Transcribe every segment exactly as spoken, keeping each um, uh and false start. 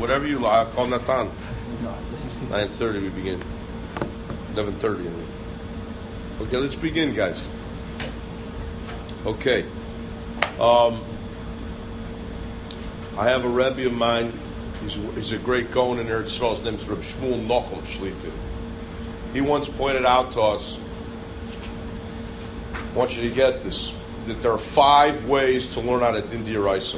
whatever you like. Call Natan. nine thirty we begin. eleven thirty. Okay, let's begin, guys. Okay. Um, I have a Rebbe of mine. He's, he's a great Gaon in Eretz Yisrael. His name is Reb Shmuel Nochem Shlita. He once pointed out to us, I want you to get this, that there are five ways to learn how to din d'oraisa.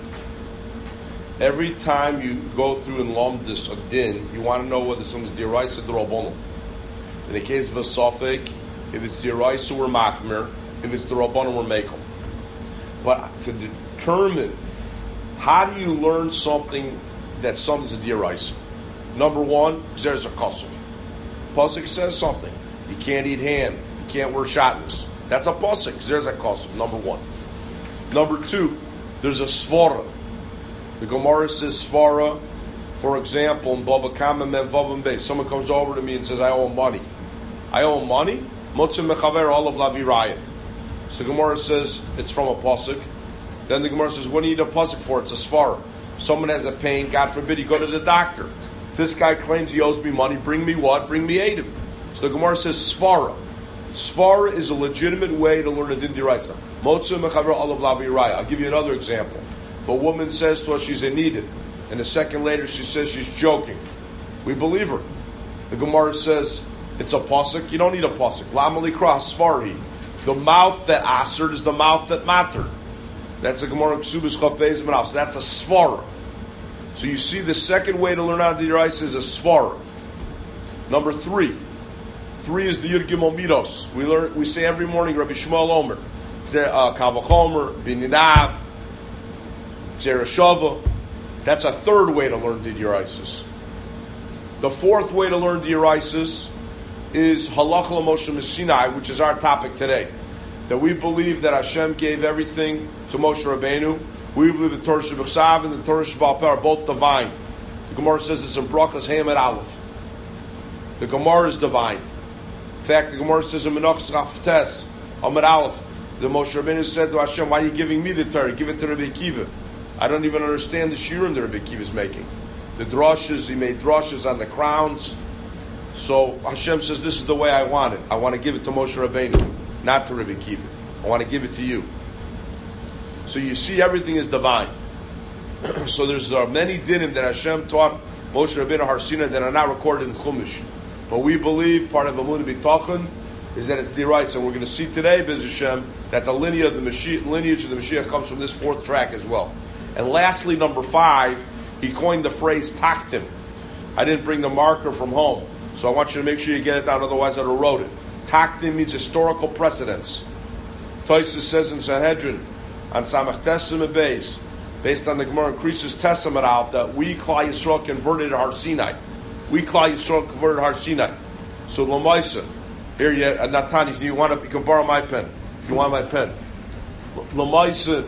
Every time you go through and lomdus a din, you want to know whether something's d'oraisa or d'rabbanan. In the case of a safek, if it's d'oraisa, we're machmir. If it's d'rabbanan, we're mekel. But to determine how do you learn something that something's a d'oraisa? Number one, there's a kosov. Pasuk says something. You can't eat ham. You can't wear shatnez. That's a pasuk. There's a kosov. Number one. Number two, there's a svara. The Gemara says svara. For example, in Baba Kama Men Vavam Bey, someone comes over to me and says, "I owe him money. I owe him money." Motzim mechaver olav laviraya. So the Gemara says it's from a pasuk. Then the Gemara says, "What do you need a pasuk for?" It's a svara. Someone has a pain. God forbid, you go to the doctor. This guy claims he owes me money. Bring me what? Bring me Eidim. So the Gemara says svara. Svara is a legitimate way to learn a din d'oraisa. Motzim mechaver olav laviraya. I'll give you another example. If a woman says to us she's in need, and a second later she says she's joking, we believe her. The Gemara says it's a pasuk. You don't need a pasuk. Lamali kras svarhi. The mouth that asered is the mouth that mattered. That's a Gemara Ksubas Chav Beis Manav. So that's a svara. So you see, the second way to learn how to do d'oraisa is a svara. Number three, three is the Yud Gimel Midos. We learn. We say every morning, Rabbi Shmuel Omer, Kavachomer, Bininav, Zereshava. That's a third way to learn d'oraisa. The fourth way to learn d'oraisa is Halacha Moshe Sinai, which is our topic today. That we believe that Hashem gave everything to Moshe Rabbeinu. We believe the Torah Shebechsav and the Torah Sheba'al Peh are both divine. The Gemara says it's in Brachas Hamed Aleph. The Gemara is divine. In fact, the Gemara says in Menachos Chaftes Hamed Aleph, the Moshe Rabbeinu said to Hashem, "Why are you giving me the Torah? Give it to Rabbi Akiva. I don't even understand the shiurim that Rabbi Akiva is making. The drashas, he made drashas on the crowns. So Hashem says, this is the way I want it. I want to give it to Moshe Rabbeinu, not to Rabbi Akiva. I want to give it to you." So you see, everything is divine. So there's there are many dinim that Hashem taught Moshe Rabbeinu Har Sinai that are not recorded in Chumash. But we believe part of Emunah B'Tachon is that it's d'oraisa. And we're going to see today, B'ez Hashem, that the lineage of the Mashiach, lineage of the Mashiach comes from this fourth track as well. And lastly, number five, he coined the phrase taktim. I didn't bring the marker from home, so I want you to make sure you get it down, otherwise I would have wrote it. Taktim means historical precedence. Tosfos says in Sanhedrin, on Samach Tesim and Beis, based on the Gemara increases Tesim at Alf, that we, Klal Yisrael, converted Har Sinai. We, Klal Yisrael, converted Har Sinai. So, Lamaisa, here you, uh, Natan, if you want to, you can borrow my pen, if you want my pen. Lamaisa,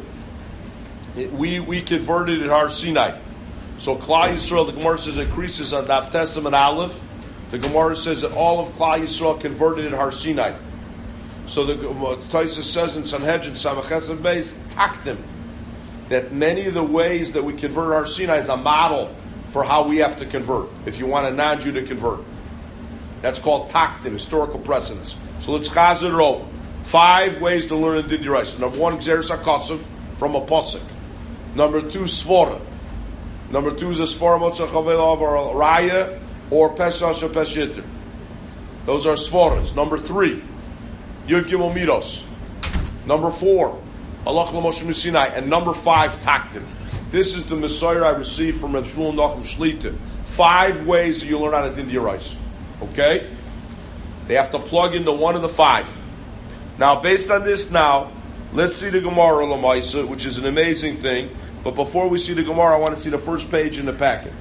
we, we converted at Har Sinai. So, Klal Yisrael, the Gemara says, increases on Daf Tesim and Aleph. The Gemara says that all of Klal Yisrael converted at Har Sinai. So the Tosfos says in Sanhedrin, Samach and Beis, taktim, that many of the ways that we convert Har Sinai is a model for how we have to convert, if you want a non-Jew to convert. That's called taktim, historical precedence. So let's chazir it over. Five ways to learn a din d'oraisa. Number one, Gzeres HaKosov, from a pasuk. Number two, svara. Number two is a svara motzach avelav or a raya, or pesach or peshitter. Those are svaras. Number three, Yud Gimel Midos. Number four, Halacha Moshe Sinai. And number five, taktim. This is the Messiah I received from Reb Shmuel Nochem Shlita. Five ways that you learn how to din d'oraisa. Okay? They have to plug into one of the five. Now, based on this now, let's see the Gemara Lamaisa, which is an amazing thing. But before we see the Gemara, I want to see the first page in the packet.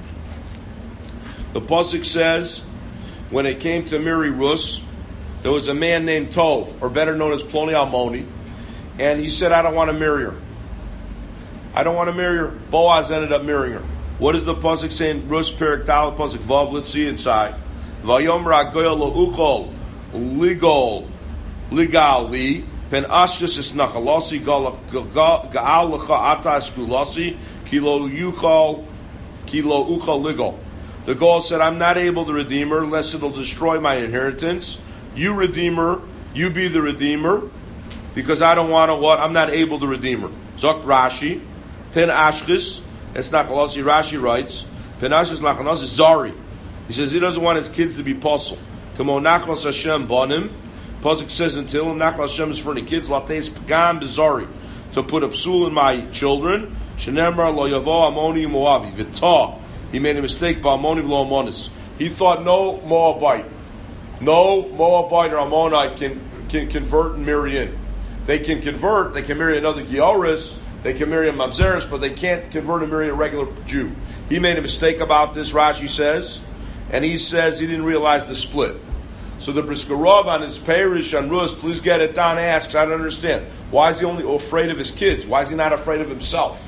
The pasuk says, when it came to Miri Rus, there was a man named Tov, or better known as Ploni Almoni, and he said, I don't want to marry her. I don't want to marry her. Boaz ended up marrying her. What is the pasuk saying? Rus Perik Dal pasuk Vav. Let's see inside. Vayom Ragoyal Lo Ligol Ligali Pen Ashkas is Nachalosi Gaal Lecha Ata Eskulasi Kilo Yuchal Kilo ucha ligo. The Gaul said, I'm not able to redeem her unless it'll destroy my inheritance. You redeem her, you be the redeemer, because I don't want to what? I'm not able to redeem her. Zok Rashi, Pen Ashkis, it's Nachalosi, Rashi writes, Pen Ashkis Nachalosi Zari. He says he doesn't want his kids to be puzzled. Come on, Nachlos Hashem Bonim. Pasuk says until him, Nachlos Hashem is for the kids, Lates Pagam Bizari, to put a psul in my children. Shenemar Lo Yavo Amoni Moavi. V'tah. He made a mistake by Ammoni v'lo Ammonis. He thought no Moabite, no Moabite or Ammonite can, can convert and marry in. They can convert, they can marry another Gioris, they can marry a Mamzeris, but they can't convert and marry a regular Jew. He made a mistake about this, Rashi says, and he says he didn't realize the split. So the Briskerov on his Perish on Rus, please get it down, asks, I don't understand. Why is he only afraid of his kids? Why is he not afraid of himself?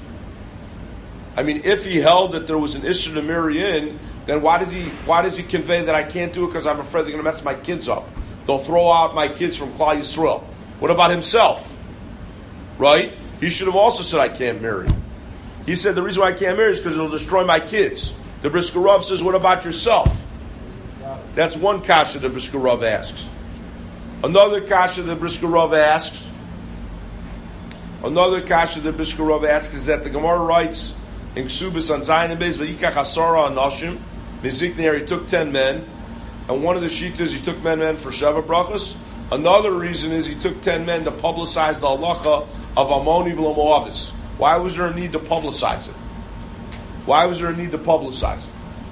I mean, if he held that there was an issue to marry in, then why does he why does he convey that I can't do it because I'm afraid they're going to mess my kids up? They'll throw out my kids from Klal Yisrael. What about himself? Right? He should have also said I can't marry. He said the reason why I can't marry is because it'll destroy my kids. The Brisker Rav says, what about yourself? That's one kasha the Brisker Rav asks. Another kasha the Brisker Rav asks. Another kasha the Brisker Rav asks is that the Gemara writes in Ksubis on Zayin and Beis, V'yikach Asara Anashim, Mizikner, he took ten men, and one of the shitas he took men men for Sheva Brachas. Another reason is he took ten men to publicize the halacha of Ammoni v'lo Moavis. Why was there a need to publicize it? Why was there a need to publicize it?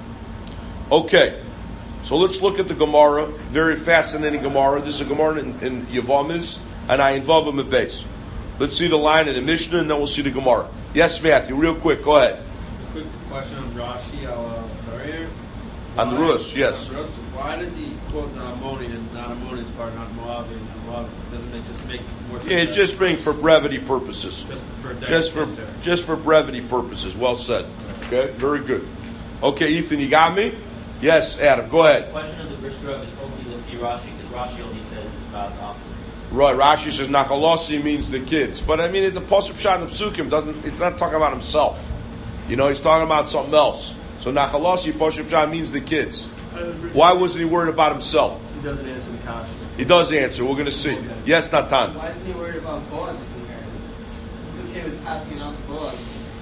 Okay, so let's look at the Gemara. Very fascinating Gemara. This is a Gemara in, in Yavamis, and I involve him at base. Let's see the line in the Mishnah, and then we'll see the Gemara. Yes, Matthew, real quick, go ahead. Quick question on Rashi al Tarir. On the Rus, yes. On the Rus, why does he quote the Ammoni and not Ammoni's part, not Moavi and Moavi? Doesn't it just make more sense? Yeah, it's just being for brevity purposes. Just for just for answer. just for brevity purposes. Well said. Okay, very good. Okay, Ethan, you got me? Yes, Adam, go ahead. The question of the Brisker Rav is only looking at Rashi because Rashi only says it's about the opposites. Right, Rashi says Nachalosi means the kids, but I mean the Pasuk Pshat and Psukim doesn't. He's not talking about himself. You know, he's talking about something else. So Nachalosi Pasuk Pshat means the kids. Why wasn't he worried about himself? He doesn't answer the kasha. He does answer. We're going to see. Okay. Yes, Natan. Why isn't he worried about Boaz's inheritance? It's okay with passing out to Boaz.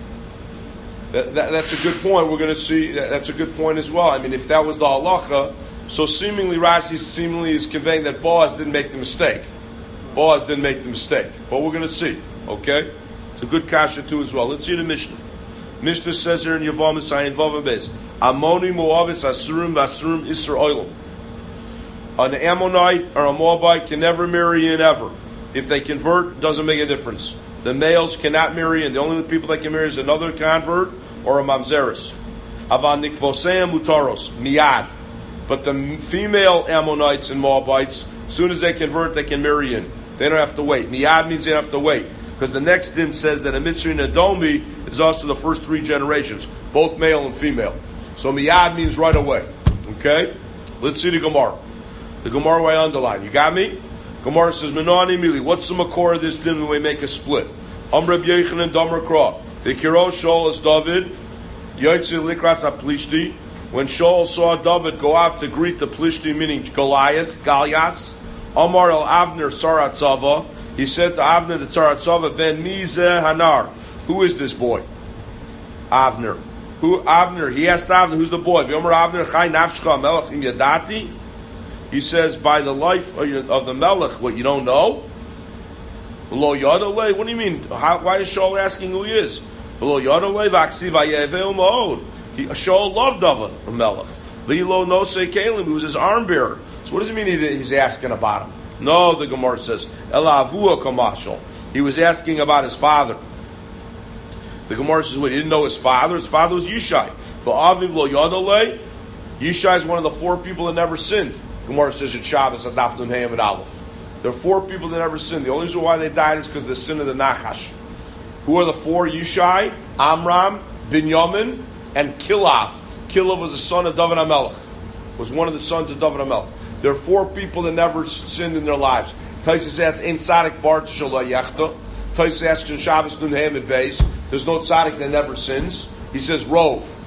That, that, that's a good point. We're going to see. That, that's a good point as well. I mean, if that was the halacha, so seemingly Rashi seemingly is conveying that Boaz didn't make the mistake. Boaz didn't make the mistake. But we're going to see. Okay? It's a good kasha too as well. Let's see the Mishnah. Mishnah says here in Yavamis, Ayin Vav Beis, Ammoni Moavis Asurim Vasurim Isser Oilam. An Ammonite or a Moabite can never marry in ever. If they convert, doesn't make a difference. The males cannot marry in. The only people that can marry is another convert or a mamzeris. Avan nikvoseim mutaros miyad. But the female Ammonites and Moabites, as soon as they convert, they can marry in. They don't have to wait. Miyad means they don't have to wait. Because the next din says that a Mitzri and a Domi is also the first three generations, both male and female. So miyad means right away. Okay? Let's see the Gemara. The Gemara I underline. You got me? Gemara says, Menani Mili, what's the makor of this din when we make a split? Amr B'Yechanan Damar Kra. The Kiro Shaul is David. Yotzei Likras HaPlishti. When Shaul saw David go out to greet the Plishti, meaning Goliath, Galias, Amar El Avner Saratzava, he said to Avner the Tzaratzava, Ben Mizeh Hanar. Who is this boy? Avner. Who? Avner. He asked Avner, who's the boy? V'yomer Avner Chai Nafshcha Melech Im Yadati. He says, by the life of the Melech, what, you don't know? Lo Yadalei. What do you mean? How, why is Shaul asking who he is? Lo Yadalei V'aksiv Hayeveu Ma'od. Shaul loved David, the Melech. V'ilo Nosei Kalim, who was his arm bearer. So what does it mean he, he's asking about him? No, the Gemara says, Ela Avua Kamashal. He was asking about his father. The Gemara says, well, he didn't know his father. His father was Yishai. But Aviv Lo Yadalei. Yishai is one of the four people that never sinned. Gemara says in Shabbos, Adaf Nun Hayim and Aleph. There are four people that never sinned. The only reason why they died is because of the sin of the Nachash. Who are the four? Yishai, Amram, Binyamin, and Kilav. Kilav was the son of David HaMelech. Was one of the sons of David HaMelech. There are four people that never sinned in their lives. Taisus asks, Ein Tzadik Bar T'Shalai Yechta. Taisus asks in Shabbos Nun Hayim and Beis, there's no Tzadik that never sins. He says, Rov.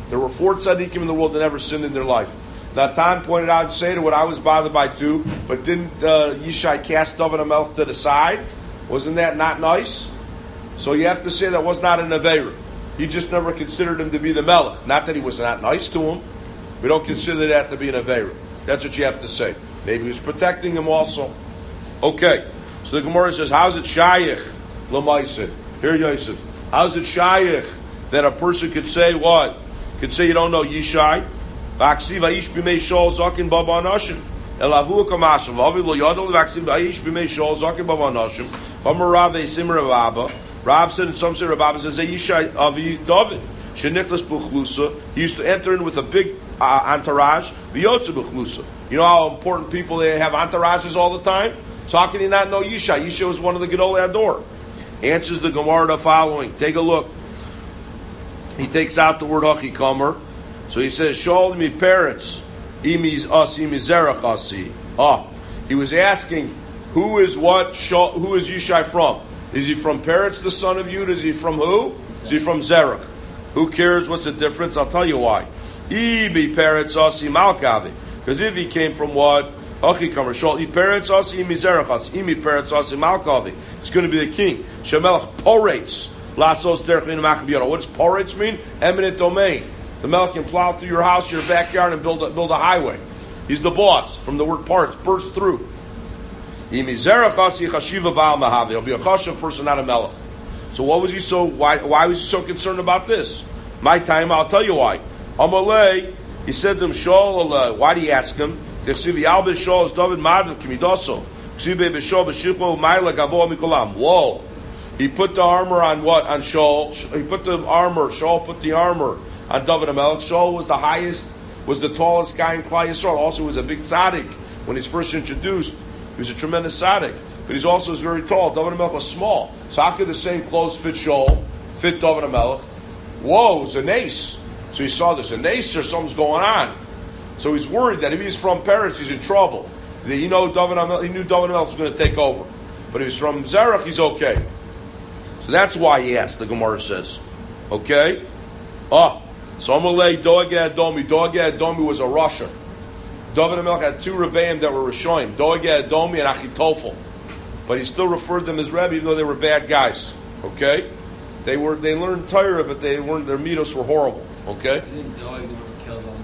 There were four tzaddikim in the world that never sinned in their life. Natan pointed out and said what I was bothered by too, but didn't uh, Yishai cast David HaMelech to the side? Wasn't that not nice? So you have to say that was not an Aveira. He just never considered him to be the Melech. Not that he was not nice to him. We don't consider that to be an Aveira. That's what you have to say. Maybe he was protecting him also. Okay. So the Gemara says, how's it Shayich? L'maisen. Here, Yosef. How's it Shayich that a person could say what? Could say you don't know Yishai? V'aksiv ha'ish b'mei shol zakin baba anashim. Elavu kamashim. V'avi lo yadol v'aksiv ha'ish b'mei shol zakin baba anashim. V'amar Rav esim Rababa. Rav said, and some say Rababa says, Yishai avi David. Sheniklas buchlusa. He used to enter in with a big uh, entourage. V'yotze buchlusa. You know how important people they have entourages all the time? So how can he not know Yishai? Yishai was one of the Gedolei Ador. Answers the Gemara the following. Take a look. He takes out the word Achikomer. So he says, Shol mi parents, imi asi mizerach asi. Ah, he was asking, who is what? Who is Yishai from? Is he from Peretz, the son of Yud? Is he from who? Is he from Zerach? Who cares? What's the difference? I'll tell you why. Ibi Peretz asi malkavi. Because if he came from what? Achikomer. Shol i Peretz asi imi zerach asi. Imi Peretz asi malkavi. It's going to be the king. Shemelach porates. Lasos derchin machbiyara. What does porates mean? Eminent domain. The Melech can plow through your house, your backyard, and build a, build a highway. He's the boss. From the word parts, burst through. He'll be a chashav person, not a Melech. So what was he so? Why? Why was he so concerned about this? My time, I'll tell you why. Amalei, he said to him, Shol. Why did he ask him? Whoa! He put the armor on what? On Shaul. He put the armor. Shaul put the armor on David HaMelech. Shaul was the highest, was the tallest guy in Klal Yisrael. Also, he was a big tzaddik when he's first introduced. He was a tremendous tzaddik, but he's also was very tall. David HaMelech was small. So how could the same clothes fit Shaul, fit David HaMelech? Whoa, it's an ace. So he saw this, an ace or something's going on. So he's worried that if he's from Peretz, he's in trouble. He, know David HaMelech, he knew David HaMelech was going to take over. But if he's from Zerach, he's okay. So that's why he asked, the Gemara says. Okay? Ah, so Amalei Doegeh Adomi. Doegeh Adomi was a Russia. David HaMelech had two Rebbeim that were Rishonim, Doegeh Adomi and Achitofel. But he still referred them as Rebbe, even though they were bad guys. Okay? They were they learned Torah, but they weren't, their mitos were horrible. Okay? Didn't Doeg the one who kills all the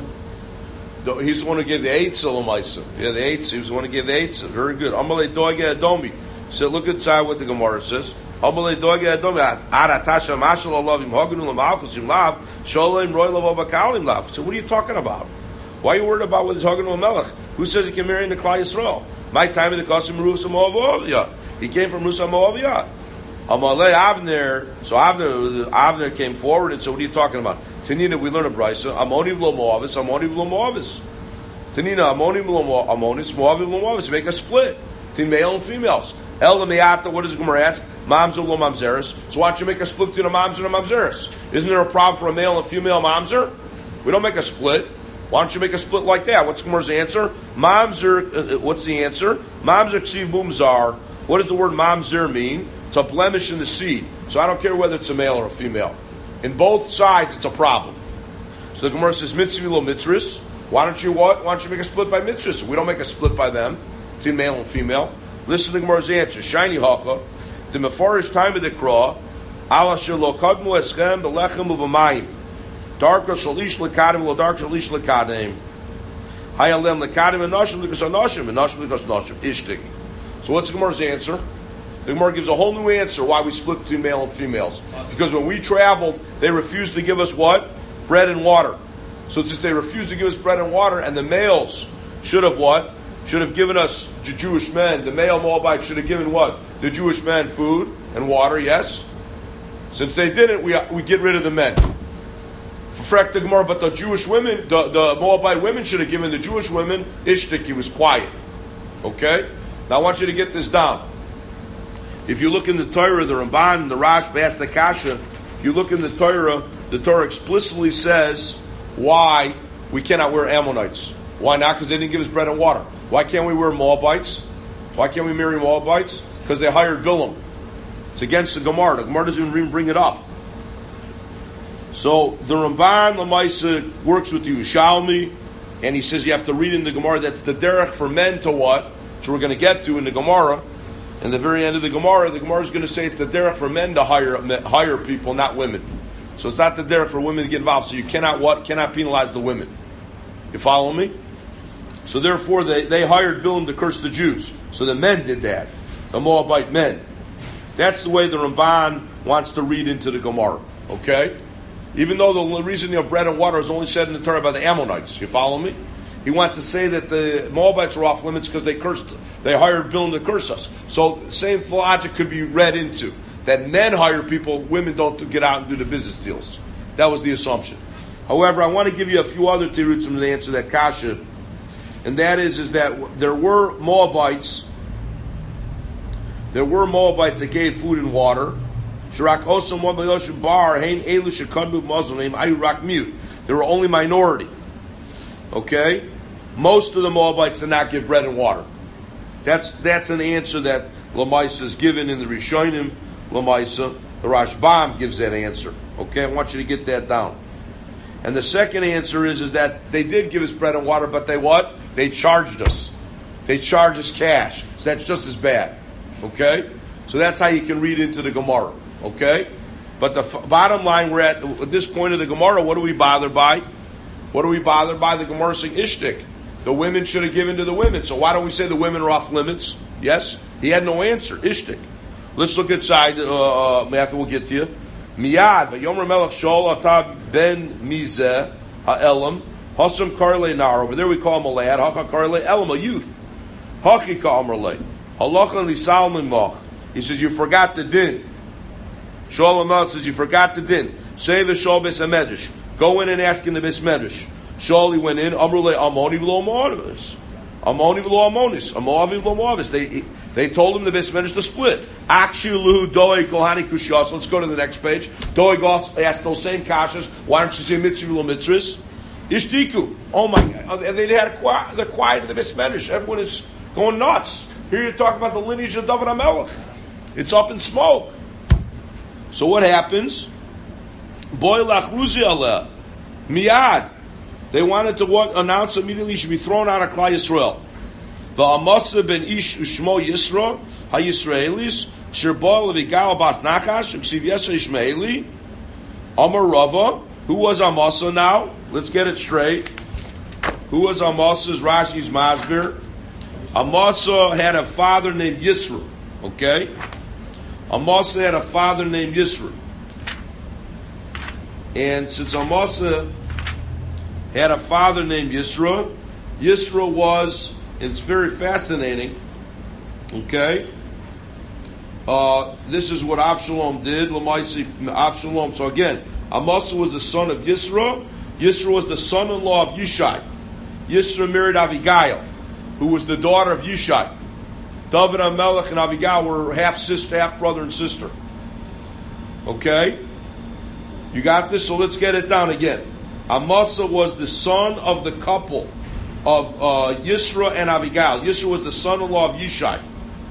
Kohanim? He's the one who gave the Eitzah L'maisa. Yeah, the Eitzah. He was the one who gave the Eitzah. Very good. Amalei Doegeh Adomi. So look inside what the Gemara says. Amalei Doegeh Adomi. Aratasha Mashal Alavim Haganu L'Malchusim Lav Sholem Roy Lavo Bakalim Lav. So what are you talking about? Why are you worried about whether he's Haganu Melech? Who says he can marry in the Klal Yisrael? My time in the Kasim Rusa Moaviyah. He came from Rusa Moaviyah. Amalei Avner. So Avner, Avner came forward and said, "What are you talking about?" Tanina, we learn a brisa. Amoni v'lo Moavis. Amoni v'lo Moavis. Tanina, Amoni v'lo Amonis. Moavis v'lo Moavis. Make a split between male and females. El Me'ata. What does the Gemara ask? Mamzer v'lo Mamzeres. So why don't you make a split between a Mamzer and a Mamzeres? Isn't there a problem for a male and a female Mamzer? We don't make a split. Why don't you make a split like that? What's Gemara's answer? Mamzer. Uh, what's the answer? Mamzer ksiv bumzar. What does the word mamzer mean? It's a blemish in the seed. So I don't care whether it's a male or a female. In both sides, it's a problem. So the Gemara says, mitzvah lo mitzvahs. Why don't you what? Why don't you make a split by mitzvahs? We don't make a split by them, between male and female. Listen to the Gemara's answer. Shiny hacha. The mefarish time of the kra. Ala shelo kadmu eschem belechem u'b'mayim. Darka shalish lekadim lo dark shalish lekadim. Hayalem lekadim and nashim because nashim and nashim because nashim. Ishtik. So what's the Gemara's answer? The Gemara gives a whole new answer why we split between male and females. Because when we traveled, they refused to give us what? Bread and water. So since they refused to give us bread and water, and the males should have what? Should have given us, the Jewish men, the male Moabite should have given what? The Jewish men food and water, yes? Since they didn't, we we get rid of the men. For frek the Gemara, but the Jewish women, the, the Moabite women should have given the Jewish women ishtik, he was quiet. Okay? Now I want you to get this down. If you look in the Torah, the Ramban and the Rash, ask the Kasha, if you look in the Torah, the Torah explicitly says why we cannot wear Ammonites. Why not? Because they didn't give us bread and water. Why can't we wear Moabites? Why can't we marry Moabites? Because they hired Bilam. It's against the Gemara. The Gemara doesn't even bring it up. So the Ramban Lamaisa works with the Yerushalmi, and he says you have to read in the Gemara that's the derech for men to what, which we're going to get to in the Gemara. In the very end of the Gemara, the Gemara is going to say it's the derech for men to hire hire people, not women. So it's not the derech for women to get involved. So you cannot what cannot penalize the women. You follow me? So therefore, they, they hired Bilam to curse the Jews. So the men did that, the Moabite men. That's the way the Ramban wants to read into the Gemara. Okay. Even though the reason you know, bread and water is only said in the Torah by the Ammonites. You follow me? He wants to say that the Moabites are off limits because they cursed, they hired Bilam to curse us. So the same logic could be read into that men hire people, women don't get out and do the business deals. That was the assumption. However, I want to give you a few other terutzim to answer that kasha, and that is, is that there were Moabites, there were Moabites that gave food and water. There were only minority. Okay? Most of the Moabites did not give bread and water. That's that's an answer that Lamaisa is given in the Rishonim. Lamaisa, the Rashbam gives that answer. Okay, I want you to get that down. And the second answer is, is that they did give us bread and water, but they what? They charged us. They charged us cash. So that's just as bad. Okay? So that's how you can read into the Gemara. Okay? But the f- bottom line, we're at, at this point of the Gemara, what are we bothered by? What are we bothered by? The Gemara saying Ishtik. The women should have given to the women. So why don't we say the women are off limits? Yes? He had no answer. Ishtik. Let's look inside. Uh, uh, Matthew will get to you. Miyad. Vayomer melech shol atab ben mizeh ha'elam. Hasam karle nar. Over there we call him a lad. Hacha karle elam, a youth. Hachi ka'amrle. Halachan li salmin mach. He says, you forgot the din. Shalom says, you forgot the din. Say the shol bes hamedrash. Go in and ask in the bes medrash. Shali went in. Amrle amoni v'lo amonis. Amoni v'lo amonis. Amoavi v'lo amonis. They they told him the bes medrash to split. Akshilu doi kohani kushiyas. Let's go to the next page. Doi asked those same kashas. Why don't you say mitzvah v'lo mitzvahs? Ishtiku. Oh my God. And they had a quiet, the quiet of the bes medrash. Everyone is going nuts. Here you're talking about the lineage of David HaMelech. It's up in smoke. So what happens? Boy lachruzi aleh. Miyad. They wanted to what, announce immediately should be thrown out of Klal Yisrael. The Amasa ben Ish Ushmo Yisro HaYisraelis Shirbo Levigal Bas Nachash Uksiv Yisro Ishmaeli Amar Rava. Who was Amasa now? Let's get it straight. Who was Amasa's Rashi's Masbir? Amasa had a father named Yisro. Okay? Amasa had a father named Yisro. And since Amasa had a father named Yisro, Yisro was, it's very fascinating, okay? Uh, this is what Avshalom did, Lamaisi Avshalom. So again, Amasa was the son of Yisro. Yisro was the son-in-law of Yishai. Yisro married Avigail, who was the daughter of Yishai. David HaMelech and Avigail were half sister, half brother and sister. Okay? You got this? So let's get it down again. Amasa was the son of the couple of uh, Yisro and Avigail. Yisro was the son-in-law of Yishai.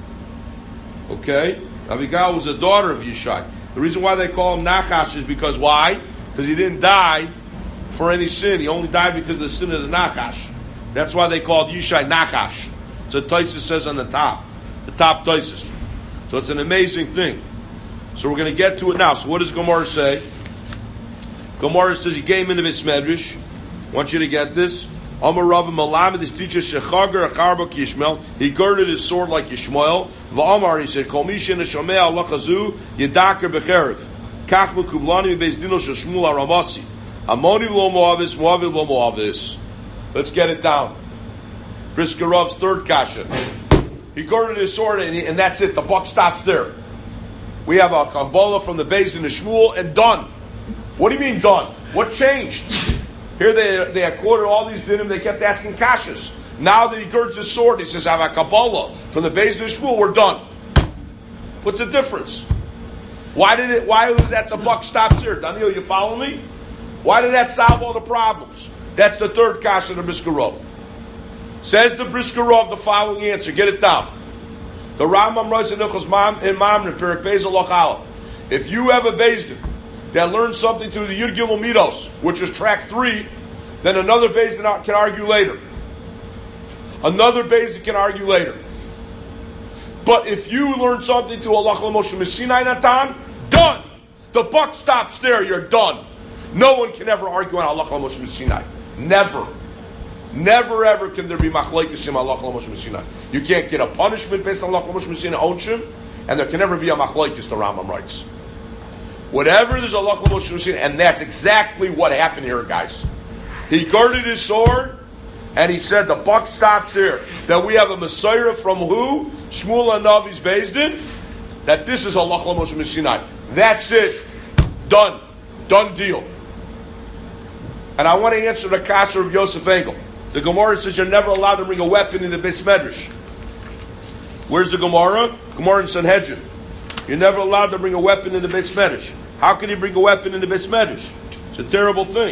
Okay? Avigail was the daughter of Yishai. The reason why they call him Nachash is because why? Because he didn't die for any sin. He only died because of the sin of the Nachash. That's why they called Yishai Nachash. So Taisus says on the top. The top Taisus. So it's an amazing thing. So we're going to get to it now. So what does Gemara say? Gemara says he came into this medrash. I want you to get this. Amar Rava Malamed, this teacher Shechagar Acharba Yishmael. He girded his sword like Yishmael. Va'amar, he said, Kol Misha Neshamei Allah Chazu Yedakar Becherev. Kach Mekublani Beis Dino Sheshmul Aramasi. Amoni V'lo Moavis, Moavi V'lo Moavis. Let's get it down. Briskarov's third kasha. He girded his sword, and, he, and that's it. The buck stops there. We have a Kabbalah from the Beis Din Shmuel, and done. What do you mean done? What changed? Here they they had quoted all these dinim. They kept asking kashas. Now that he girds his sword, he says, "I have a Kabbalah from the Beis Din Shmuel. We're done." What's the difference? Why did it? Why was that the buck stops here? Daniel, you follow me? Why did that solve all the problems? That's the third kasha of the Briskerov. Says the Briskerov the following answer. Get it down. The Rambam writes in Nichos Mam in Mamre Perek Beis Loch Aleph. If you have a Beis Din that learns something through the Yud Gimel Midos, which is track three, then another Beis Din can argue later. Another Beis Din can argue later. But if you learn something through Halacha L'Moshe Messinai Natan, done. The buck stops there. You're done. No one can ever argue on Halacha L'Moshe Messinai. Never. Never ever can there be machlokes in Halacha L'Moshe Messinai. You can't get a punishment based on Halacha L'Moshe Messinai Onshim, and there can never be a machlokes, the Rambam writes. Whatever there's a Halacha L'Moshe Messinai, and that's exactly what happened here, guys. He girded his sword, and he said, the buck stops here. That we have a Messiah from who? Shmuel HaNavi's Beis Din. That this is Halacha L'Moshe Messinai. That's it. Done. Done deal. And I want to answer the kasha of Yosef Engel. The Gemara says you're never allowed to bring a weapon in the Beis Medrash. Where's the Gemara? Gemara in Sanhedrin. You're never allowed to bring a weapon in the Beis Medrash. How can you bring a weapon in the Beis Medrash? It's a terrible thing.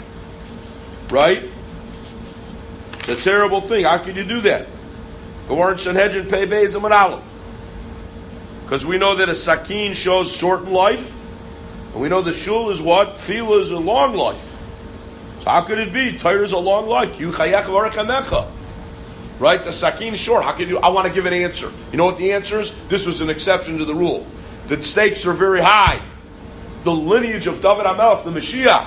Right? It's a terrible thing. How can you do that? Gemara in Sanhedrin, Pei Beis and Aleph. Because we know that a sakin shows short in life. And we know the shul is what? Tefillah is a long life. So how could it be? Torah is a long life. You chayach v'arechamecha. Right? The sakin is short. How can you? I want to give an answer. You know what the answer is? This was an exception to the rule. The stakes are very high. The lineage of David HaMelech, the Mashiach.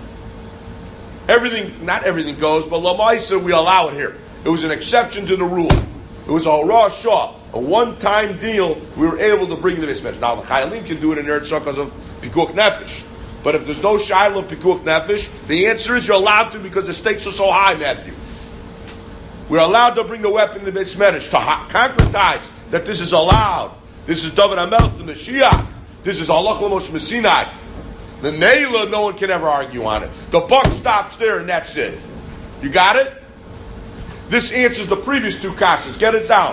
Everything, not everything goes, but Lamaisa, we allow it here. It was an exception to the rule. It was a Horah Shah, a one-time deal. We were able to bring the Beis Medrash. Now the Chayalim can do it in Eretz Yisrael because of Pikuach Nefesh. But if there's no Shaila of Pikuach Nefesh, the answer is you're allowed to because the stakes are so high, Matthew. We're allowed to bring the weapon to the Beis Medrash to ha- concretize that this is allowed. This is David HaMelech, the Mashiach. This is Halacha L'Moshe Messinai. The Neila, no one can ever argue on it. The buck stops there and that's it. You got it? This answers the previous two kashas. Get it down.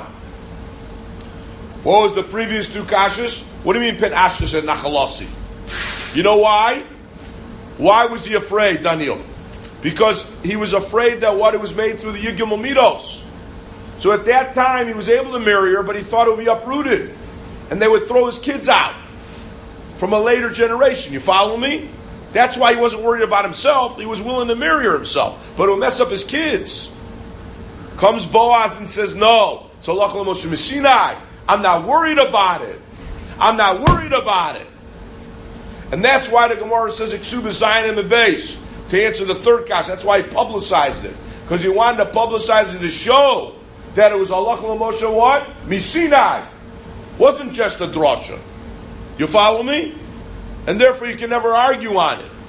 What was the previous two kashas? What do you mean Pin Ashkas and Nachalasi? You know why? Why was he afraid, Daniel? Because he was afraid that what it was made through the Yud Gimel Midos. So at that time he was able to marry her, but he thought it would be uprooted. And they would throw his kids out from a later generation. You follow me? That's why he wasn't worried about himself. He was willing to marry her himself. But it would mess up his kids. Comes Boaz and says, no, it's Halacha L'Moshe Messinai. I'm not worried about it. I'm not worried about it. And that's why the Gemara says, Iksuba Zion and Beis. To answer the third kash, that's why he publicized it. Because he wanted to publicize it to show that it was Halacha L'Moshe what? Messinai. Wasn't just a drasha. You follow me? And therefore you can never argue on it.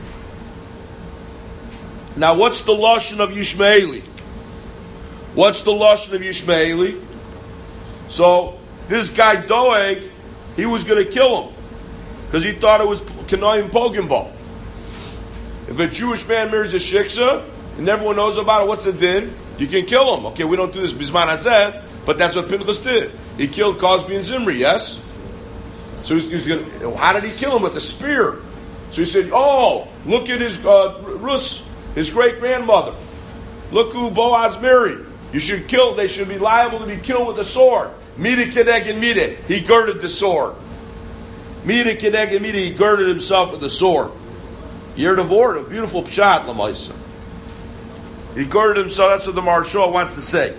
Now what's the lashon of Yishmaeli? What's the lashon of Yishmaeli? So this guy Doeg, he was going to kill him because he thought it was Kanoim Pogimbo. If a Jewish man marries a shiksa and everyone knows about it, what's the din? You can kill him. Okay, we don't do this bisman hazeh, but that's what Pinchas did. He killed Cosby and Zimri. Yes. So he's, he's going to. How did he kill him? With a spear. So he said, "Oh, look at his uh, Rus, his great grandmother. Look who Boaz married. You should kill. They should be liable to be killed with a sword. Mida kedeg and mida. He girded the sword. Mida kedeg and mida. He girded himself with the sword. Year of war, a beautiful pshat lamaisa. He girded himself. That's what the Marshal wants to say.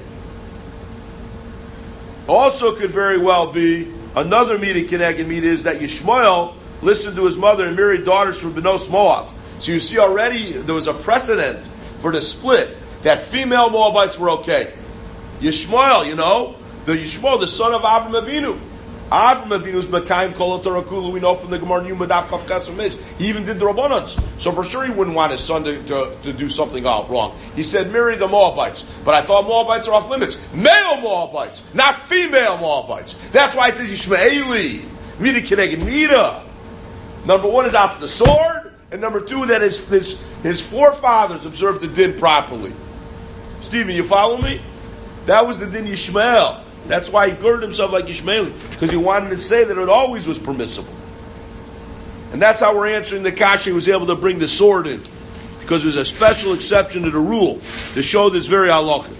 Also, could very well be another mida kedeg and mida is that Yishmael listened to his mother and married daughters from Benos Moab. So you see already there was a precedent for the split. That female Moabites were okay. Yishmael, you know, the Yishmael, the son of Avram Avinu. Avram Avinu's Mekayim Kol HaTorah Kula. We know from the Gemara Yuma Daf Chav Kasam Miz. He even did the Rabbanans. So for sure he wouldn't want his son to, to, to do something out wrong. He said, marry the Moabites. But I thought Moabites are off limits. Male Moabites, not female Moabites. That's why it says Yishmaeli. Mida Kineged Mida. Number one is out to the sword. And number two, that his, his, his forefathers observed the din properly. Stephen, you follow me? That was the din Yishmael. That's why he girded himself like Yishmaeli, because he wanted to say that it always was permissible. And that's how we're answering the kasha. He was able to bring the sword in, because there's a special exception to the rule to show this very halacha.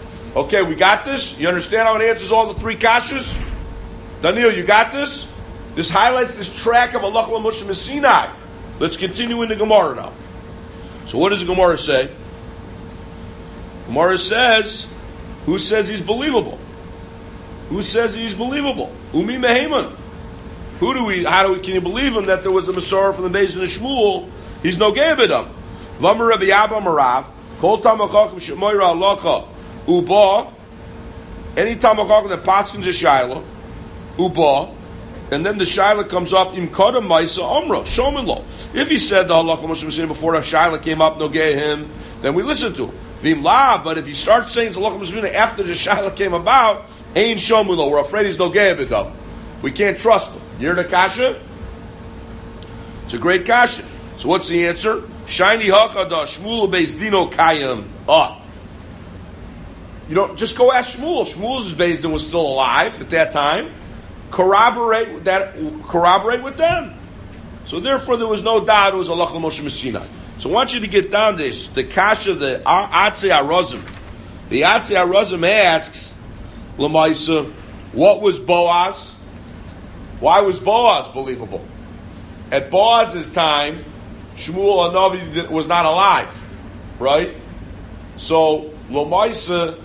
Okay, we got this? You understand how it answers all the three kashas? Daniel, you got this? This highlights this track of Allah Moshe Sinai. Let's continue in the Gemara now. So what does the Gemara say? Gemara says, who says he's believable? Who says he's believable? Umi Meheman. Who do we, how do we, can you believe him that there was a Masorah from the Beis of Shmuel? He's no Gebedam. V'amar Rabbi Abba Marav, Kol Tamachachim Shemoira Alacha, Uba, any Tamachachim that paskins a Shaila, Uba, and then the Shaila comes up, Im Kodam Maisa Omra, Shominlo. If he said the Halacha Moshe was before the Shaila came up, no gay him, then we listen to him. Vim La, but if he starts saying the Halacha Moshe after the Shaila came about, Ain Shominlo, we're afraid he's no gay B'dav. We can't trust him. You hear the kasha? It's a great kasha. So what's the answer? Shiny Hachada Shmuel Beis Dino Kayim. Ah. You know, just go ask Shmuel. Shmuel's Beis Din was still alive at that time. Corroborate with that. Corroborate with them. So therefore, there was no doubt it was Allah Moshe Messina. So I want you to get down to this. The kasha of the Atzei Arozim. The Atzei Arozim asks Lamaisa, what was Boaz? Why was Boaz believable? At Boaz's time, Shmuel Hanavi was not alive, right? So, Lamaisa,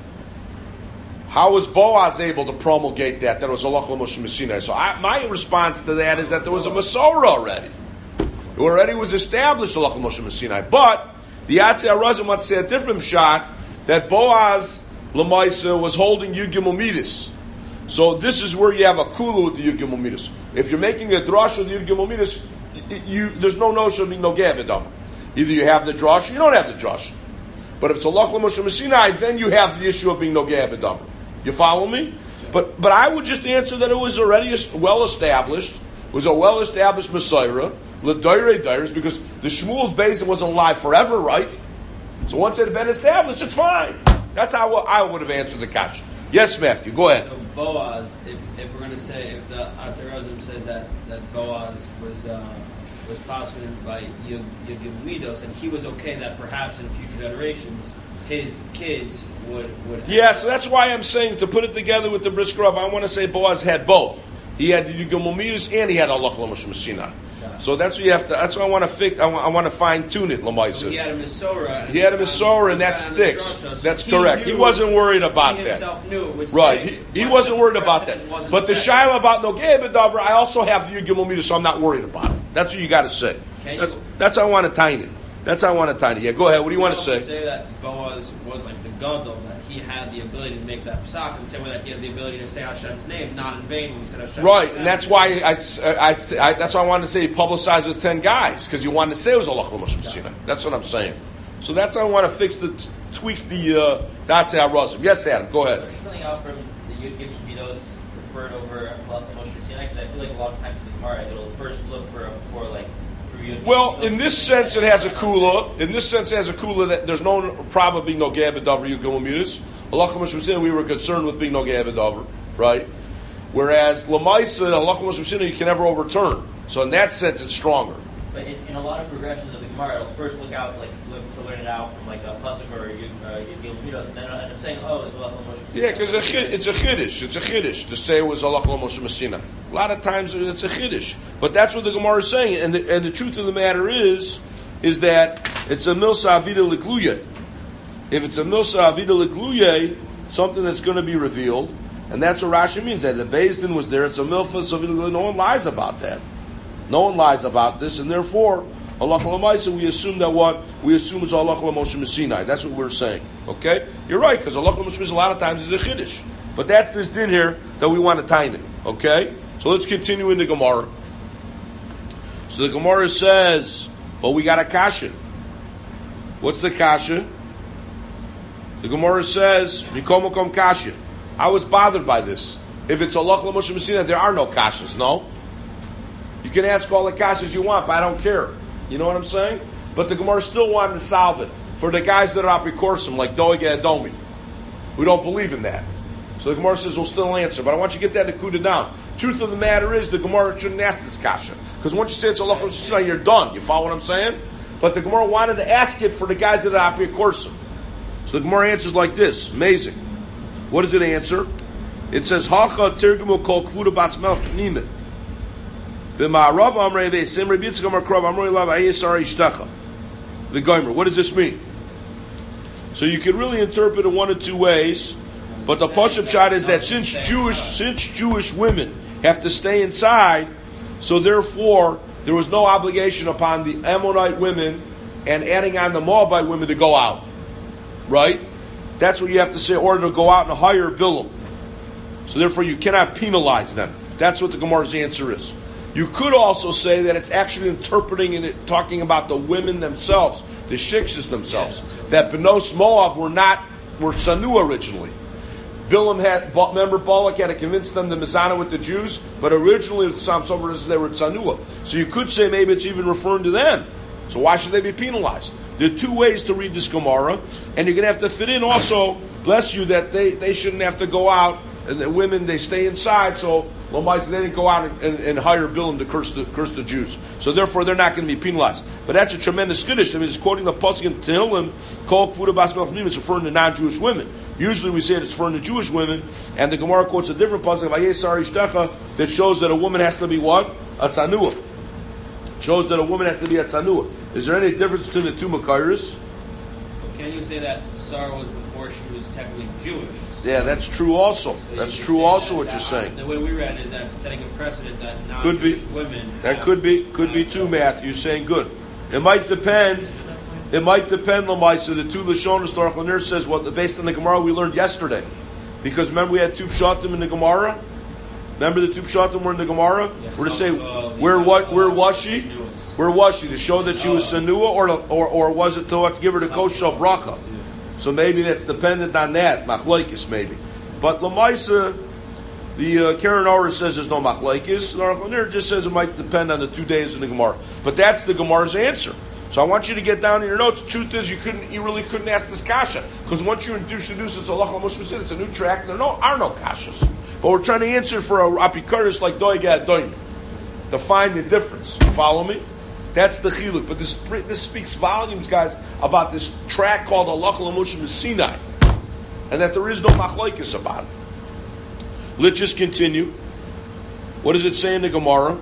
how was Boaz able to promulgate that? That it was Allah Moshe Messina. So, I, my response to that is that there was a Masorah already. It already was established Allah Moshe Messina. But the Atzei Arazim wants to say a different shot that Boaz Lamaisa was holding Yud Gimel Midas. So this is where you have a kula with the Yud Gimel Midas. If you're making a drash with the Yud Gimel Midas, you, you, there's no notion of being no gabedam. Either you have the drash or you don't have the drash. But if it's a lach l'moshe Messinai, then you have the issue of being no gabedam. You follow me? But but I would just answer that it was already well established. It was a well established Messiah. L'dairei dairis, because the Shmuel's Beis wasn't alive forever, right? So once it had been established, it's fine. That's how I would have answered the kasha. Yes, Matthew, go ahead. So Boaz, if, if we're going to say, if the Atzei Arozim says that, that Boaz was uh, was passed by Yud Midos, and he was okay that perhaps in future generations his kids would would. Yeah, so that's why I'm saying to put it together with the Brisker Rav, I want to say Boaz had both. He had the Yud Midos and he had Allah L'Moshe Messina. So that's what you have to. That's what I want to fix. I want, I want to fine tune it, Lamaisa. He had a Masorah. He had a Masorah, and that sticks. That's correct. He wasn't worried about that. He himself knew it would right. He, he wasn't worried about that. But the shaila about Nogei B'Davra, I also have the Yud Gimel Midas, so I'm not worried about it. That's what you got to say. That's, that's how I want to tine it. That's how I want to tine it. Yeah, go ahead. What do you want to say? Say that Boaz was like the gadol, that he had the ability to make that psak, and the same way that he had the ability to say Hashem's name, not in vain when he said Hashem's name. Right, and that's why I, I, I, that's why I wanted to say he publicized with ten guys, because you wanted to say it was Allah Moshe Messina. That's what I'm saying. So that's how I want to fix the tweak the uh, that's how Razim. Yes, Adam, go ahead. So read something out from the Yud Gimel Midos preferred over Allah Moshe Messina, because I feel like a lot of times in the Gemara it'll first look for for like. Well, in this sense, it has a kula. In this sense, it has a kula that there's no problem being no gab davar Yud Gimel Midas. Allah Moshe we were concerned with being no gab davar, right? Whereas lamaisa, Allah Moshe you can never overturn. So in that sense, it's stronger. But in, in a lot of progressions of the Gemara, it'll first look out like look to learn it out from like a pasuk or Yud uh, Gimel Midas, and then it'll end up saying, "Oh, it's Allah Moshe." Yeah, because it's a chiddush. It's a chiddush to say it was Allah Moshe Messina. A lot of times it's a chiddush, but that's what the Gemara is saying. And the, and the truth of the matter is, is that it's a milsa avida legluye. If it's a milsa avida legluye, something that's going to be revealed, and that's what Rashi means. That the Beis Din was there. It's a milsa avida legluye. No one lies about that. No one lies about this, and therefore, Allah L'Maisa, we assume that what? We assume is Allah Moshe Messina. That's what we're saying. Okay? You're right, because Allah Moshe Messina a lot of times is a chiddush. But that's this din here that we want to time it. Okay? So let's continue in the Gemara. So the Gemara says, well, we got a kasha. What's the kasha? The Gemara says, Mikomokom kasha. I was bothered by this. If it's Allah Moshe Messina, there are no kashas, no? You can ask all the kashas you want, but I don't care. You know what I'm saying? But the Gemara still wanted to solve it for the guys that are apikorsim, like Doeg Adomi. We don't believe in that. So the Gemara says we'll still answer, but I want you to get that Nakuda down. Truth of the matter is the Gemara shouldn't ask this kasha. Because once you say it's Allah Moshe, you're done. You follow what I'm saying? But the Gemara wanted to ask it for the guys that are apikorsim. So the Gemara answers like this. Amazing. What does it answer? It says, Hacha tirgumu kol kvuda bas melch pnimit. B'ma'arav amrei v'esim Rabbi Yitzchak amar krav amrei lav ayisar ishtecha. The Gomer. What does this mean? So you can really interpret it one of two ways, but the Pashup shot is that since Jewish since Jewish women have to stay inside, so therefore there was no obligation upon the Ammonite women and adding on the Moabite women to go out. Right? That's what you have to say in order to go out and hire Bilam. So therefore you cannot penalize them. That's what the Gemara's answer is. You could also say that it's actually interpreting and it, talking about the women themselves, the shikshas themselves. Yeah, right. That Benos Moav were not, were Tzanua originally. Bilam had, remember Balak had to convince them to Mizana with the Jews, but originally the Psalm Sofer says they were Tzanua. So you could say maybe it's even referring to them. So why should they be penalized? There are two ways to read this Gemara, and you're going to have to fit in also, bless you, that they, they shouldn't have to go out, and the women, they stay inside, so Lomais, they didn't go out and, and, and hire Bilam to curse the curse the Jews. So therefore, they're not going to be penalized. But that's a tremendous kiddush. I mean, it's quoting the pasuk in Tehillim, Kol Kvuda Bas Melchim, it's referring to non-Jewish women. Usually we say it's referring to Jewish women, and the Gemara quotes a different pasuk, Vayesar Ishtecha, that shows that a woman has to be what? A tzanua. Shows that a woman has to be a tzanua. Is there any difference between the two Makairis? Can you say that Sarah was before she was technically Jewish? Yeah, that's true also. So that's true also that, what that, you're saying. The way we read it is that setting a precedent that could be non-Jewish women that have, could be could be too, Matthew. You're saying good. It might depend. It might depend, Lamaisa. The two Lashonas, the Aruch says, well, based on the Gemara we learned yesterday. Because remember we had two Pshatim in the Gemara? Remember the two Pshatim were in the Gemara? Yes, We're to say, uh, where what where was she? Where was she? To show that she was Uh, Sanua, or, or or was it to, to give her the Kosher Bracha? So maybe that's dependent on that, Machlaikis maybe. But Lamaisa, the uh, Karen Aura says there's no Machlaikis. The Aruch LaNer just says it might depend on the two days in the Gemara. But that's the Gemara's answer. So I want you to get down in your notes. The truth is, you couldn't, you really couldn't ask this kasha, because once you introduce it's a lachal mushmasin, it's a new track, and there no, are no kashas. But we're trying to answer for a apikaris like doiga doim, to find the difference. You follow me? That's the chiluk. But this this speaks volumes, guys, about this track called a lachal mushmasin Sinai, and that there is no machlokes about it. Let's just continue. What does it say in the Gemara?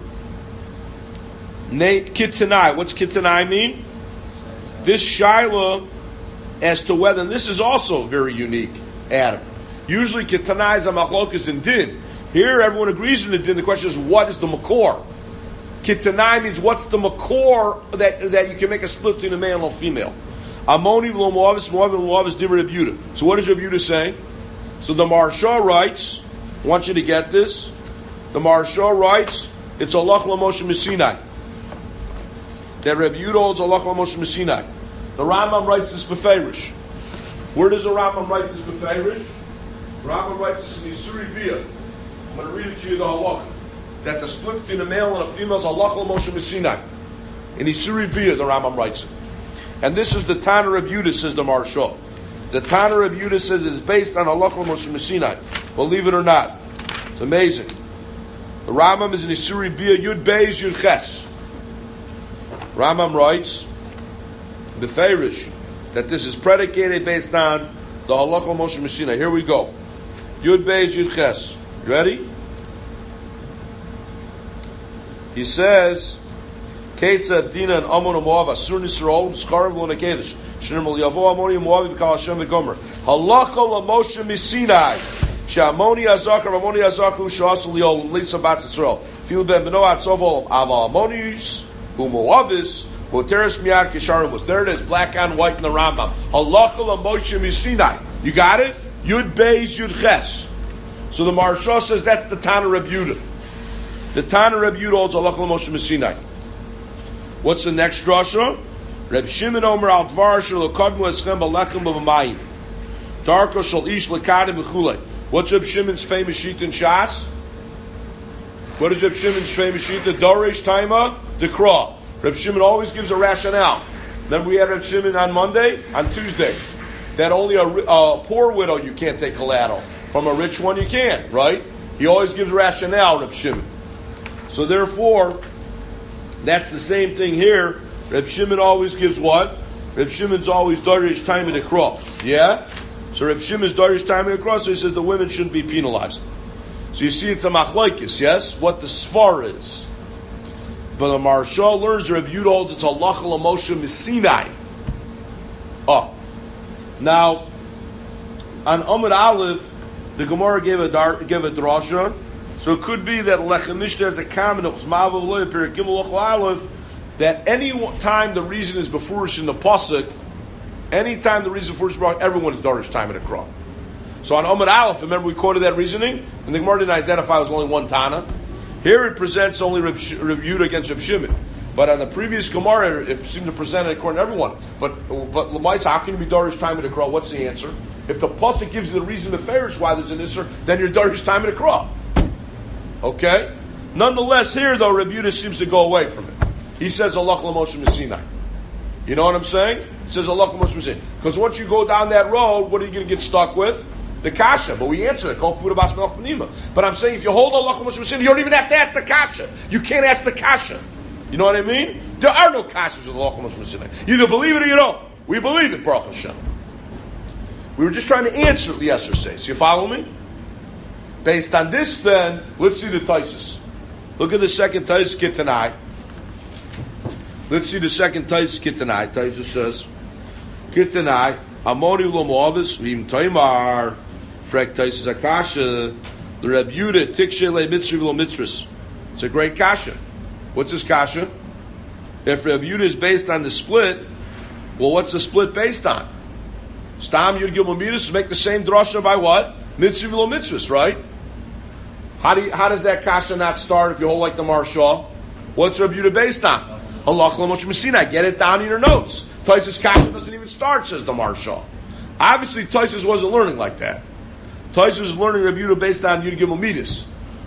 Kitanai. What's kitanai mean? This shaila as to whether, and this is also very unique, Adam. Usually kitanai is a machlokas in din. Here everyone agrees in the din. The question is, what is the makor? Kitanai means what's the makor that, that you can make a split between a male and a female. Amoni v'lo moavis, moav v'lo moavis divrei Reb Yehuda. So what is Reb Yehuda saying? So the Maharsha writes, I want you to get this. The Maharsha writes, it's Allah l'Moshe Messinai. That Reb Yehuda holds Allah l'Moshe Messinai. The Rambam writes this beferish. Where does the Rambam write this beferish? The Rambam writes this in Isuri Biyah. I'm going to read it to you, the halach. That the split between a male and a female is Allah l'Moshe Messinai. In Isuri Biyah, the Rambam writes it. And this is the Tana Reb Yehuda, says the Maharsha. The Tana Reb Yehuda says it is based on Allah l'Moshe Messinai. Believe it or not. It's amazing. The Rambam is in Isuri Biyah, Yud Beis, Yud Ches. Rambam writes, the Farish, that this is predicated based on the Halach Moshe Messinai. Here we go. Yud Beis Yud Ches. You ready? He says, Keitza Dina and Amon and Moav Asur Nisrael B'Scharav Lo Nekedesh Shnemal Yavo Amoni Moav B'Kal Hashem V'Gomer Halacha LaMoshe Messinai Sh'Amoni Azachar Amoni Azachu Sh'Asal Yol Lisa Bas Yisrael Fil Ben Beno Atzov Olam Ava Amonis Umoavis, Moteris Miyad Kisharim was. There it is, black on white in the Rambam. Halacha l'Moshe Messinai. You got it? Yud Beis Yud Ches. So the Maharsha says that's the Tana Reb Yehuda. The Tana Reb Yehuda holds Halacha l'Moshe Messinai. What's the next drasha? Reb Shimon Omer al Dvar shel Kadmu Eschem Balechem B'Mayim. Darko shel Ish Lekadim B'Chulei. What's Reb Shimon's famous sheet in Shas? What is Reb Shimon's famous sheet? The Dorish Taima, the Kra. Reb Shimon always gives a rationale. Then we had Reb Shimon on Monday, on Tuesday. That only a, a poor widow you can't take collateral. From a rich one you can, right? He always gives a rationale, Reb Shimon. So therefore, that's the same thing here. Reb Shimon always gives what? Reb Shimon's always Dorish Taima, the Kra. Yeah? So Reb Shimon's Dorish Taima, the Kra, so he says the women shouldn't be penalized. So you see it's a machlaikis, yes? What the svar is. But the Marshal learns Rabbi Yehuda holds it's halacha l'Moshe Sinai. Oh, now on Amud Aleph, the Gemara gave a dar, gave a drasha, so it could be that Lechem Mishnah has a comment of Chzmavav Lo Perek Gimel Lachal Aleph that any time the reason is befurish in the pasuk, any time the reason befurish brought, everyone is darish time in a Kra. So on Amud Aleph, remember we quoted that reasoning, and the Gemara didn't identify it was only one Tana. Here it presents only Reb Yehuda against Reb Shimon. But on the previous Gemara, it seemed to present it according to everyone. But but Lamaisa, how can you be Darish time in the Kra? What's the answer? If the pasuk gives you the reason to farish why there's an Isser, then you're Darish time in the Kra. Okay? Nonetheless, here though, Reb Yehuda seems to go away from it. He says Allah l'Moshe Sinai. You know what I'm saying? He says Allah l'Moshe Sinai. Because once you go down that road, what are you going to get stuck with? The kasha, but we answer it. But I'm saying if you hold Allah l'Moshe Sinai, you don't even have to ask the kasha. You can't ask the kasha. You know what I mean? There are no kashas with Allah l'Moshe Sinai. You either believe it or you don't. We believe it, Baruch Hashem. We were just trying to answer what the Yesser says. You follow me? Based on this, then, let's see the Taisus. Look at the second Taisus Kitanai. Let's see the second Taisus Kitanai. Taisus says, Kitanai, Amoni lo Moavis, Vim Taimar, Frek Taisus Akasha, the Reb Yehuda, Tikshe le Mitzri lo Mitzris. It's a great kasha. What's this kasha? If Reb Yehuda is based on the split, well, what's the split based on? Stam Yud Gimel Midas make the same drasha by what? Mitzri lo Mitzris, right? How do you, how does that kasha not start if you hold like the Marshal? What's Reb Yehuda based on? Allah l'Moshe Sinai. Get it down in your notes. Taisus kasha doesn't even start, says the Marshal. Obviously, Taisus wasn't learning like that. Taisus was learning Reb Yehuda based on Yud Gimel Midas.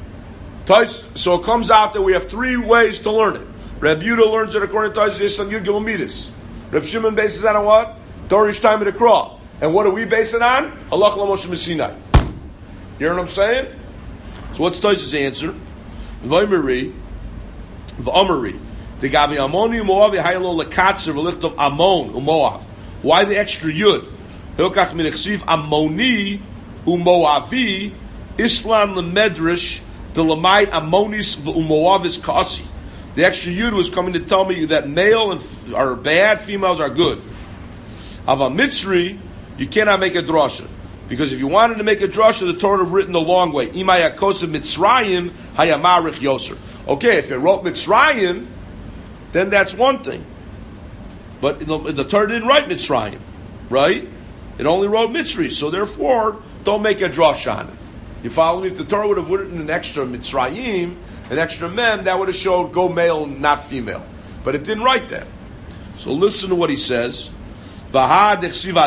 So it comes out that we have three ways to learn it. Reb Yehuda learns it according to Taisus based on Yud Gimel Midas. Reb Shimon bases it on what? Dorish time in the Kra. And what do we base it on? Allah l'Moshe Sinai. You hear what I'm saying? So what's Taisus' answer? V'amari, v'amari. The Gabi Amoni Moavi Haylo Lekatzer v'lichtov Amon uMoav. Why the extra yud? Hilkach minichsiv Amoni uMoavi Islan leMedrash the Lamait Amonis v'uMoavis Kasi. The extra yud was coming to tell me that male and f- are bad, females are good. Of a Mitzri, you cannot make a drasha. Because if you wanted to make a drasha, the Torah would have written the long way. Imay HaKosav Mitzrayim Hayamarich Yoser. Okay, if it wrote Mitzrayim, then that's one thing. But the, the Torah didn't write Mitzrayim, right? It only wrote Mitzri. So therefore, don't make a drasha on it. You follow me? If the Torah would have written an extra Mitzrayim, an extra mem, that would have showed go male, not female. But it didn't write that. So listen to what he says. But it says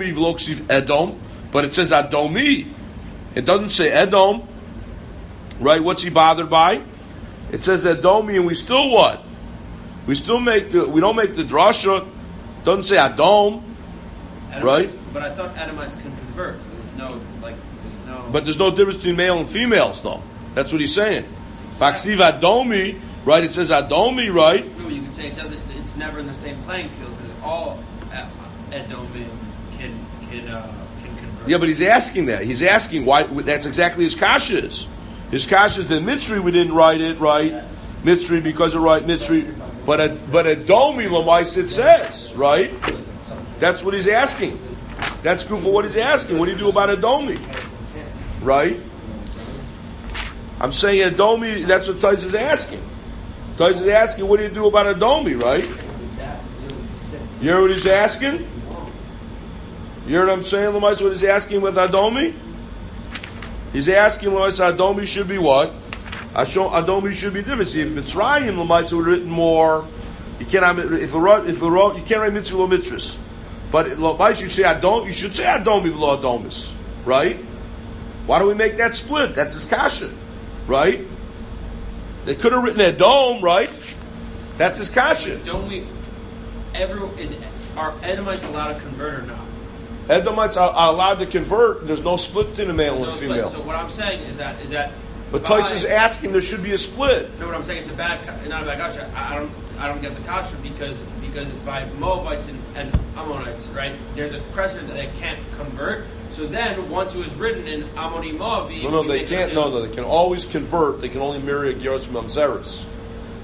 Adomi. It doesn't say Edom. Right? What's he bothered by? It says Adomi, and we still what? We still make the, we don't make the drasha. Doesn't say Adom. Edomites, right? But I thought Edomites can convert. So there's no, like, there's no... But there's no difference between male and females, though. That's what he's saying. Faksiv Adomi, right? It says Adomi, right? No, you can say it doesn't, it's never in the same playing field, because all Edomim can, can, uh, can convert. Yeah, but he's asking that. He's asking why, that's exactly his kasha is. His kasha is that Mitzri, we didn't write it, right? Mitzri, because of right, Mitzri. But a, but Adomi Lamais it says, right? That's what he's asking. That's good for what he's asking. What do you do about Adomi? Right? I'm saying Adomi, that's what Taisus is asking. Taisus is asking, what do you do about Adomi, right? You hear what he's asking? You hear what I'm saying, Lamais, what he's asking with Adomi? He's asking, Lamais, Adomi should be what? Adomi should be different. See, if Mitzrayim Lamais would have written more, you cannot. If it wrote, if it wrote, you can't write Mitzvah lo Mitzvahs. But Lamais, you say Adom, you should say Adomi v'lo Adomis, right? Why do we make that split? That's his kasha, right? They could have written Edom, right? That's his kasha. Don't we? Every is are Edomites allowed to convert or not? Edomites are, are allowed to convert. There's no split between a male no and a split. female. So what I'm saying is that is that. But Taisus is asking there should be a split. No, what I'm saying it's a bad, not a bad kasha. I don't, I don't get the kasha because because by Moabites and, and Ammonites, right? There's a precedent that they can't convert. So then, once it was written in Ammoni Moavi, no, no, they can't. No, no, they can always convert. They can only marry a Geras Mamzeris.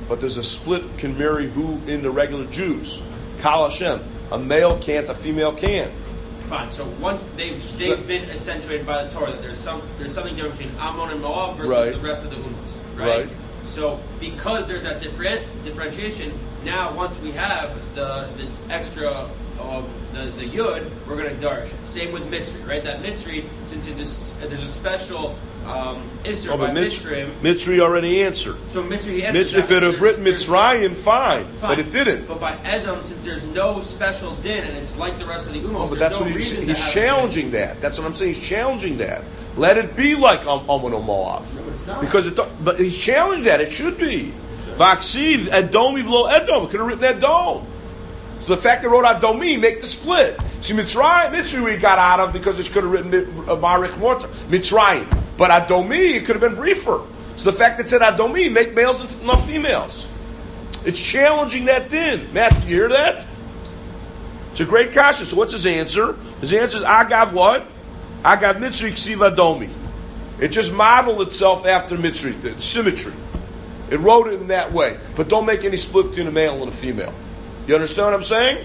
but there's a split can marry who in the regular Jews. Kal Hashem. A male can't, a female can. Fine. So once they've they've been accentuated by the Torah, that there's some there's something different between Ammon and Moab versus Right. the rest of the Ummahs, right? Right. So because there's that different differentiation, now once we have the the extra um, the the Yud, we're going to Darish. Same with Mitzri, right? That Mitzri, since it's a, s- there's a special um, Isser Oh, by but Mitz, Mitzrim. Mitzri already answered. So Mitzri, he answered Mitz, that. if it had There's- written there's- Mitzrayim, fine, Fine. but it didn't. But by Edom, since there's no special din and it's like the rest of the Ummahs, Oh, but there's that's no what he's, reason he's to have challenging that. That's what I'm saying. He's challenging that. Let it be like Am- Ammon or Moab. No, it's not. Because it, don't- but he's challenging that. It should be. Vaksiv Edom Ivlo Edom. It could have written Edom. So the fact that it wrote Adomi make the split. See, Mitzrayim, Mitzri we got out of because it could have written uh, Marich Mortar. Mitzrayim. But Adomi, it could have been briefer. So the fact that it said Adomi, make males and not females. It's challenging that din. Matthew, you hear that? It's a great kasha. So what's his answer? His answer is Agav what? Agav Mitzri Ksiv Adomi. It just modeled itself after Mitzri, the symmetry. It wrote it in that way. But don't make any split between a male and a female. You understand what I'm saying?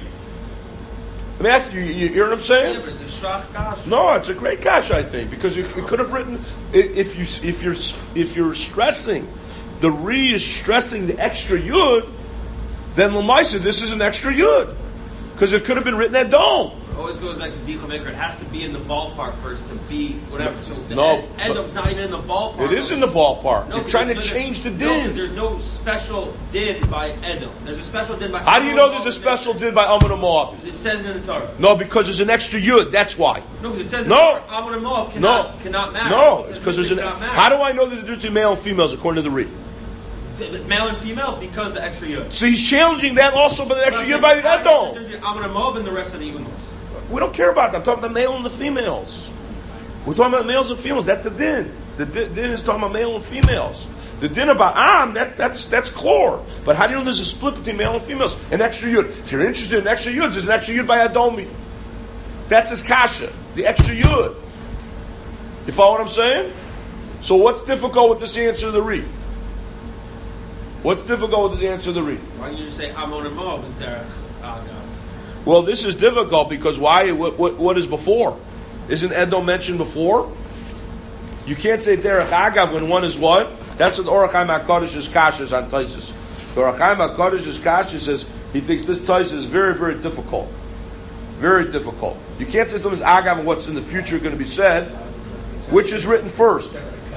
Matthew, you, you hear what I'm saying? Yeah, but it's a shach kash. No, it's a great kash, I think, because it, it could have written if you if you're if you're stressing, the re is stressing the extra yud, then Lamaisa, this is an extra yud, because it could have been written at dome. It always goes back to Dicha Maker. It has to be in the ballpark first to be whatever. So the No, Ed, Edom's not even in the ballpark. It is in the ballpark. No, You're because trying to there's- change the No, din. because there's no special din by Edom. There's a special din by. How do you know there's a special din by Ammon and Moab? It says it in the Torah. No, because there's an extra yud. That's why. No, because it says No. in the Torah, Ammon and Moab cannot No, cannot marry. no, It it's says because there's they an. cannot marry. How do I know there's a difference between male and females according to the re? The- male and female because the extra yud. So he's challenging that also by the extra yud by the Edom. Ammon and Moab and the rest of the Ummahs. We don't care about that. I'm talking about the male and the females. We're talking about males and females. That's the din. The din, din is talking about male and females. The din about Am, that, that's that's chlor. But how do you know there's a split between male and females? An extra yud. If you're interested in extra yuds, there's an extra yud by Adomi. That's his kasha. The extra yud. You follow what I'm saying? So what's difficult with this answer to the re? What's difficult with this answer to the re? Why don't you just say Ammon and Moab is derech agav? Well, this is difficult because why? What, what, what is before? Isn't Edom mentioned before? You can't say Derech Agav when one is what? That's what Orach Chaim HaKodesh's Kash is on Taisus. The Orach Chaim HaKodesh's Kash says he thinks this Taisus is very, very difficult. Very difficult. You can't say something's Agav and what's in the future going to be said. Which is written first?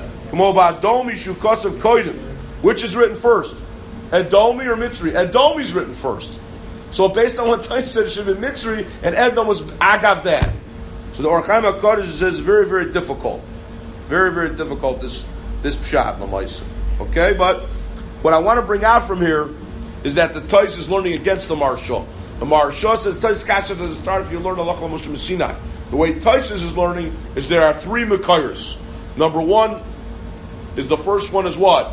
Adomi Shukasav Koidim. Which is written first? Edomi or Mitzri? Edomi's written first. So based on what Taisus said, it should have been Mitzri, and Edom was Agav that. So the Orach Chaim HaKodesh says very, very difficult. Very, very difficult, this this pshat, Lamaisa. Okay, but what I want to bring out from here is that the Taisus is learning against the Maharsha. The Maharsha says Taisus Kasha doesn't start if you learn Halacha Moshe Sinai. The way Taisus is learning is there are three Mekayers. Number one is the first one is what?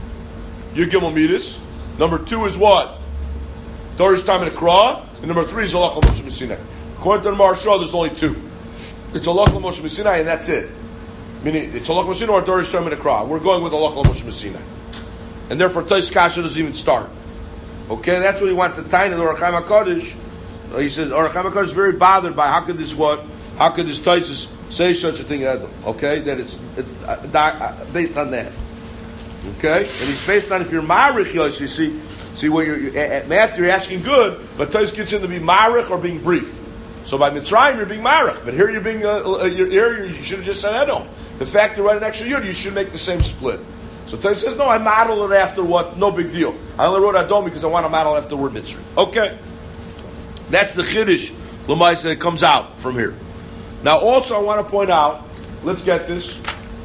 Yigimel Midas. Number two is what? Dorish time in Akra, and number three is Halacha Moshe Sinai. According to the Maharsha, there's only two. It's Halacha Moshe Sinai, and that's it. Meaning, it's Halacha Moshe Sinai or Dorish time in Akra. We're going with Halacha Moshe Sinai, and therefore Taisus Kasha doesn't even start. Okay, that's what he wants to tie in the Orach Chaim HaKodesh. Uh, he says Orach Chaim HaKodesh is very bothered by how could this what? How could this Taisus say such a thing, Edom? Okay, that it's it's uh, uh, based on that. Okay, and he's based on if you're Ma'arich, you see. See, when you're, at math, you're asking good, but Tais gets in to be marich or being brief. So by Mitzrayim, you're being marich, but here you're being, uh, uh, you're, here you should have just said Edom. The fact you write an extra yud, you should make the same split. So Tais says, no, I model it after what? No big deal. I only wrote Adom because I want to model after the word Mitzrayim. Okay. That's the Chiddush, Lamaisa, that comes out from here. Now also I want to point out, let's get this,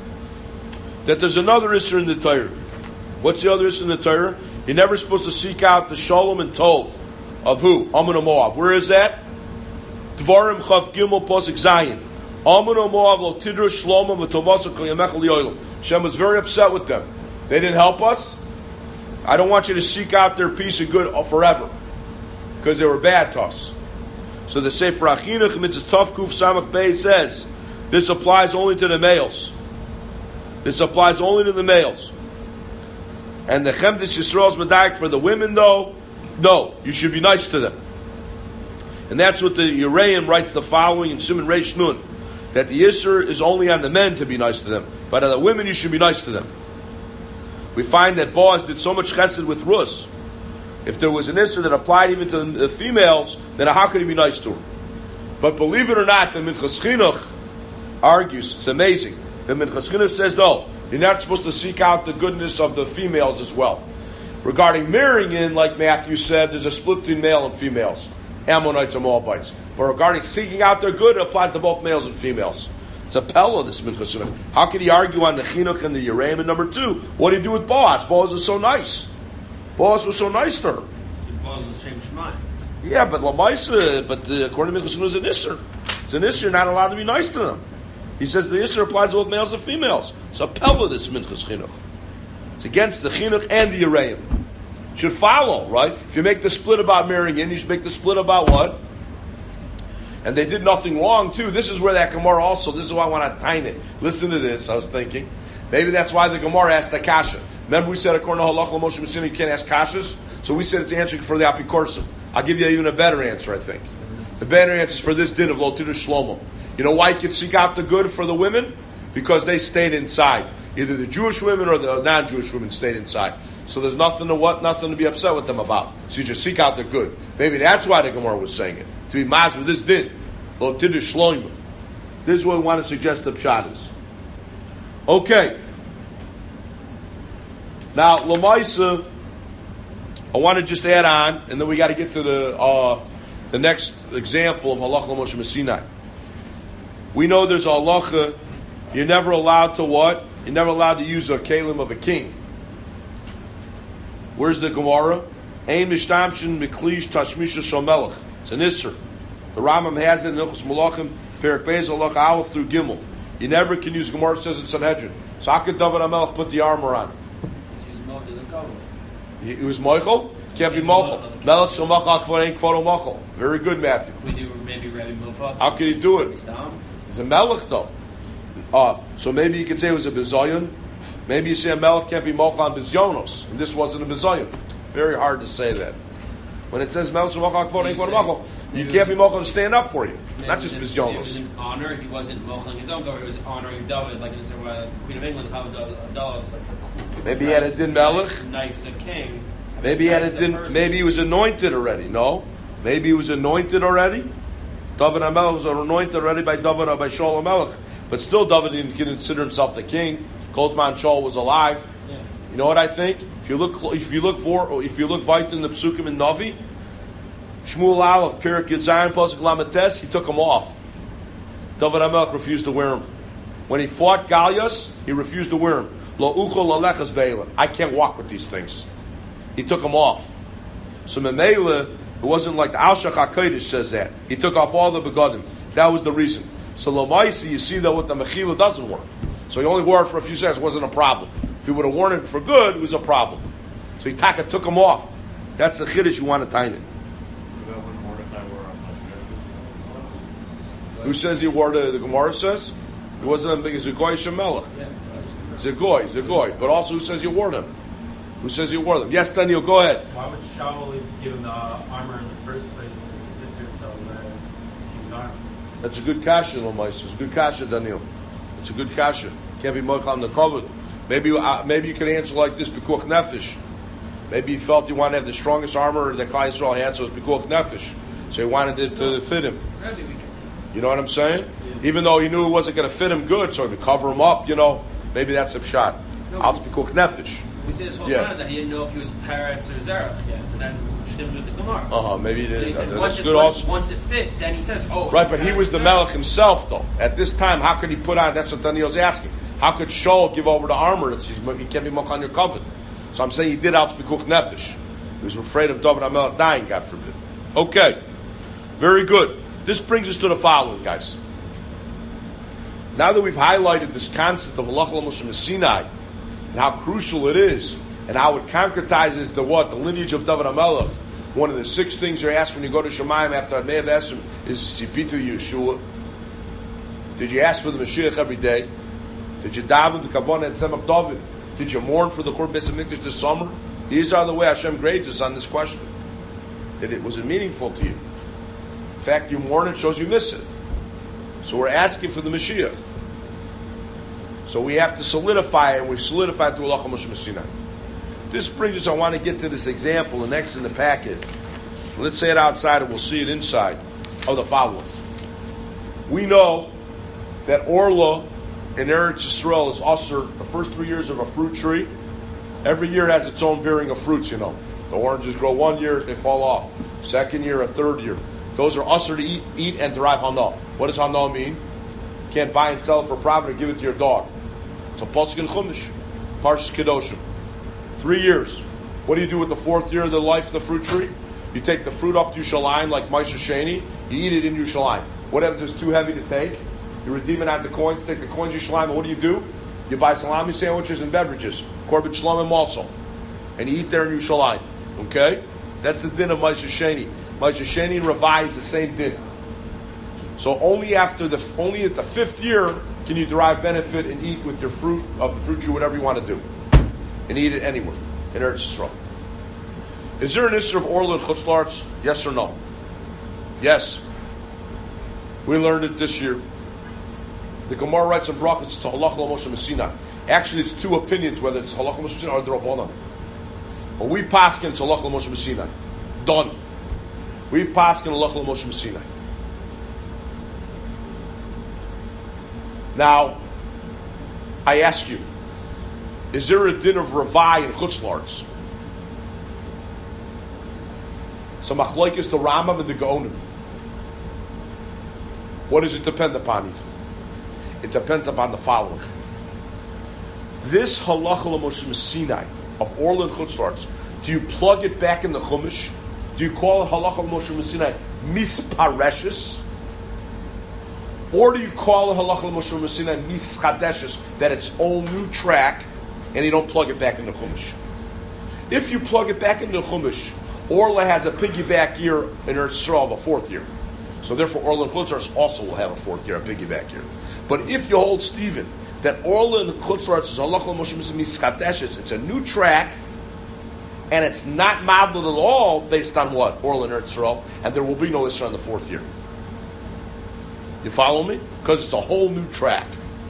that there's another Isser in the Torah. What's the other Isser in the Torah? You're never supposed to seek out the Shalom and Tov of who? Ammon and Moab. Where is that? Dvarim Chav Gimel Posik Zayin. Ammon and Moab lo tidru shlomim v'tovasa kol yamech li'olam. Hashem was very upset with them. They didn't help us. I don't want you to seek out their peace and good forever because they were bad to us. So the Sefer Achinuch Mitzvah Tov Kuf Samach Bey says this applies only to the males. This applies only to the males. And the Chemdes Yisrael's Medaik for the women, though, no, you should be nice to them. And that's what the Uraim writes the following in Siman Reish Nun, that the Isser is only on the men to be nice to them, but on the women you should be nice to them. We find that Boaz did so much chesed with Rus. If there was an Isser that applied even to the females, then how could he be nice to her? But believe it or not, the Minchas Chinuch argues, it's amazing. The Minchas Chinuch says, no, you're not supposed to seek out the goodness of the females as well. Regarding marrying in, like Matthew said, there's a split between male and females. Ammonites and Moabites. But regarding seeking out their good, it applies to both males and females. It's a pella, this Minchas Chinuch. How can he argue on the Chinuch and the Yereim? And number two, what did he do with Boaz? Boaz was so nice. Boaz was so nice to her. Boaz was the same Shemai. Yeah, but Lamaisa, but uh, according to Minchas Chinuch, it's an Isser. It's an Isser, you're not allowed to be nice to them. He says the Isser applies to both males and females. It's a pella, this Minchas Chinuch. It's against the Chinuch and the Yereim. Should follow, right? If you make the split about marrying in, you should make the split about what? And they did nothing wrong, too. This is where that Gemara also, this is why I want to time it. Listen to this, I was thinking. Maybe that's why the Gemara asked the Kasha. Remember we said, according to Halach L'Moshe Messina, you can't ask Kashas? So we said it's answering for the Apikorsim. I'll give you even a better answer, I think. The better answer is for this din of Lotidu Shlomo. You know why you could seek out the good for the women? Because they stayed inside. Either the Jewish women or the non-Jewish women stayed inside. So there's nothing to what, nothing to be upset with them about. So you just seek out the good. Maybe that's why the Gemara was saying it. To be maz with this din. Lo tidu shloima. This is what we want to suggest the pshat is. Okay. Now, Lamaisa, I want to just add on, and then we got to get to the uh, the next example of Halach L'Moshe Messinai. We know there's a halacha, you're never allowed to what? You're never allowed to use a kalim of a king. Where's the Gemara? Ein mishtamshin miklish tashmisha shomelech. It's an isser. The Rambam has it in Ilchos Malachim, Perek Beis, Halach Aleph through Gimel. You never can use Gemara, says in Sanhedrin. So how could David HaMelech put the armor on? He, he was Moichel? Can't be Mochel. Melech Shemach Akvar Ein Kvaro Mochel. Very good, Matthew. We do maybe Rabbi Milfach. How could he do it? He's a Melech though. Uh, so maybe you could say it was a Bizayon. Maybe you say a Melech can't be Mochel on Bizyonos. And this wasn't a Bizayon. Very hard to say that. When it says Melech Shemach Akvar Ein Kvaro Mochel, you can't be Mochel to stand up for you. Not just Bizyonos. It was an honor. He wasn't Mocheling his own government. He was honoring David, like in the uh, Queen of England, how Abdallah was like. Maybe he had a din Melech. Knights of king. Maybe he had a din. Maybe he was anointed already. No, maybe he was anointed already. David HaMelech was anointed already by David by Shaul HaMelech, but still David didn't consider himself the king. Kolzman Shaul was alive. Yeah. You know what I think? If you look, if you look for, if you look right in the Psukim in Navi, Shmuel Aleph, Perek Yudzayin, Pasuk Lamates, he took them off. David HaMelech refused to wear them. When he fought Galias, he refused to wear them. Lo uchol lalechas be'elan. I can't walk with these things. He took them off. So Memela, it wasn't like the Al-Shach HaKodesh says that. He took off all the begadim. That was the reason. So Lamaisi, you see that with the Mechila doesn't work. So he only wore it for a few seconds. It wasn't a problem. If he would have worn it for good, it was a problem. So he taka took them off. That's the chiddush you want to tie it. Who says he wore the, the Gemara says? It wasn't a big Zagoy Shemelech. Zagoy, Zagoy. But also who says he wore them? Who says he wore them? Yes, Daniel, go ahead. Why would Shaul give him the armor in the first place if it's Isser to wear King's armor? That's a good kasha, Lomais. It's a good kasha, Daniel. It's a good kasha. Can't be mochel on the covered. Maybe uh, maybe you could answer like this, Pikuach Nefesh. Maybe he felt he wanted to have the strongest armor that Klal Yisrael had, so it's Pikuach Nefesh. So he wanted it to fit him. You know what I'm saying? Yeah. Even though he knew it wasn't going to fit him good, so to cover him up, you know, maybe that's a shot. I'll Pikuach Nefesh. We say this whole yeah. time that he didn't know if he was Paretz or Zerach. Yeah. And that stems with the Gemara. Uh huh. Maybe he didn't. He said, uh, once that's it, good once, also. Once it fit, then he says, "Oh." Right, but he was the Melech himself, though. At this time, how could he put on? That's what Daniel's asking. How could Shaul give over the armor? That's he can't be Mokhan your covet. So I'm saying he did out Pikuach Nefesh. He was afraid of David HaMelech dying, God forbid. Okay, very good. This brings us to the following, guys. Now that we've highlighted this concept of Halach L'Moshe Sinai and how crucial it is, and how it concretizes the what? The lineage of David HaMelech. One of the six things you're asked when you go to Shemayim after Admei of Esrim is Sipitu Yeshua. Did you ask for the Mashiach every day? Did you daven the Kavanah and Tzemach David? Did you mourn for the Churban Beis Hamikdash this summer? These are the way Hashem grades us on this question. Did it was it meaningful to you? In fact, you mourn, it shows you miss it. So we're asking for the Mashiach. So we have to solidify it, and we've solidified through Halacha Moshe Sinai. This brings us, I want to get to this example, the next in the packet. Let's say it outside and we'll see it inside of the following. We know that Orla in Eretz Yisrael is usher the first three years of a fruit tree. Every year it has its own bearing of fruits, you know. The oranges grow one year, they fall off. Second year, a third year. Those are usher to eat, eat and derive hana. What does hana mean? You can't buy and sell it for profit or give it to your dog. It's a pasuk in Chumash, Parshas Kedoshim. Three years. What do you do with the fourth year of the life of the fruit tree? You take the fruit up to Yerushalayim like Ma'aser Sheni. You eat it in Yerushalayim. What happens if it's too heavy to take? You redeem it out the coins, take the coins Yerushalayim, and what do you do? You buy salami sandwiches and beverages, Korban Shlomim also, and you eat there in Yerushalayim. Okay? That's the din of Ma'aser Sheni. Ma'aser Sheni and Ravai is the same din. So only after the only at the fifth year can you derive benefit and eat with your fruit of the fruit tree, whatever you want to do, and eat it anywhere in Eretz Yisrael. Is there an issue of Orla and Chutz La'aretz? Yes or no? Yes. We learned it this year. The Gemara writes in Brachos, it's a Halacha L'Moshe Messina. Actually, it's two opinions, whether it's Halacha L'Moshe Messina or the Rabbanan. But we paskin it's Halacha L'Moshe Messina. Done. We paskin Halacha L'Moshe Messina. Now, I ask you, is there a din of Ravai and Chutz La'aretz? So Machlokes the Rambam and the Gaonim. What does it depend upon, Ethan? It depends upon the following. This Halacha L'Moshe Sinai of Orla and Chutz La'aretz, do you plug it back in the Chumash? Do you call it Halacha L'Moshe Sinai Mispareshes? Or do you call it Halacha L'Moshe Sinai Mischadeshes, that it's own new track, and you don't plug it back in the Chumash? If you plug it back in the Chumash, Orla has a piggyback year in Eretz Yisrael of a fourth year. So therefore Orla and Chutz La'aretz also will have a fourth year, a piggyback year. But if you hold, Stephen, that Orla and Chutz La'aretz is Halacha L'Moshe Mischadeshes, it's a new track, and it's not modeled at all based on what? Orla and Eretz Yisrael, and there will be no Isra in the fourth year. You follow me? Because it's a whole new track.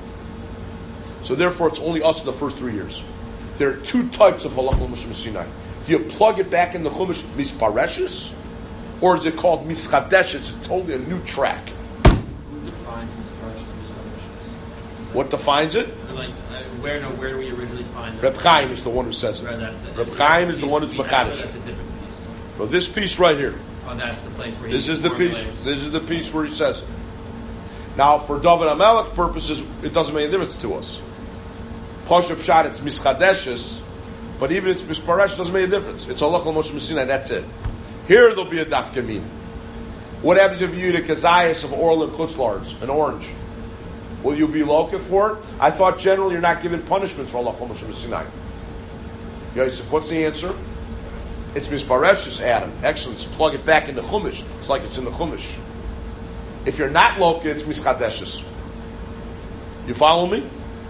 So therefore it's only us in the first three years. There are two types of Halacha L'Moshe Sinai. Do you plug it back in the Chumash Mispareshes? Or is it called Mischadeshes? It's totally a new track. Who defines Mispareshes, Mischadeshes? What defines it? Like, uh, where, no, where do we originally find that? Reb Chaim is the one who says it. Right, that- Reb Chaim is the piece one who's we have, Mechadish. That's a different piece. Well, this piece right here. Oh, that's the place where he This is the piece. formulates. This is the piece where he says it. Now, for David HaMelech purposes, it doesn't make a difference to us. Pashup Pshat, it's Mischadeshes, but even if it's Misparesh, it doesn't make a difference. It's Halacha L'Moshe Sinai, that's it. Here there'll be a Daf Kamina. What happens if you eat a kazayas of Orla and Chutz La'aretz, an orange? Will you be loka for it? I thought generally you're not given punishments for Halacha L'Moshe Sinai. Yosef, what's the answer? It's Mispareshes, Adam. Excellent. Let's plug it back in the Chumash. It's like it's in the Chumash. If you're not loka, it's Mischadeshes. You follow me?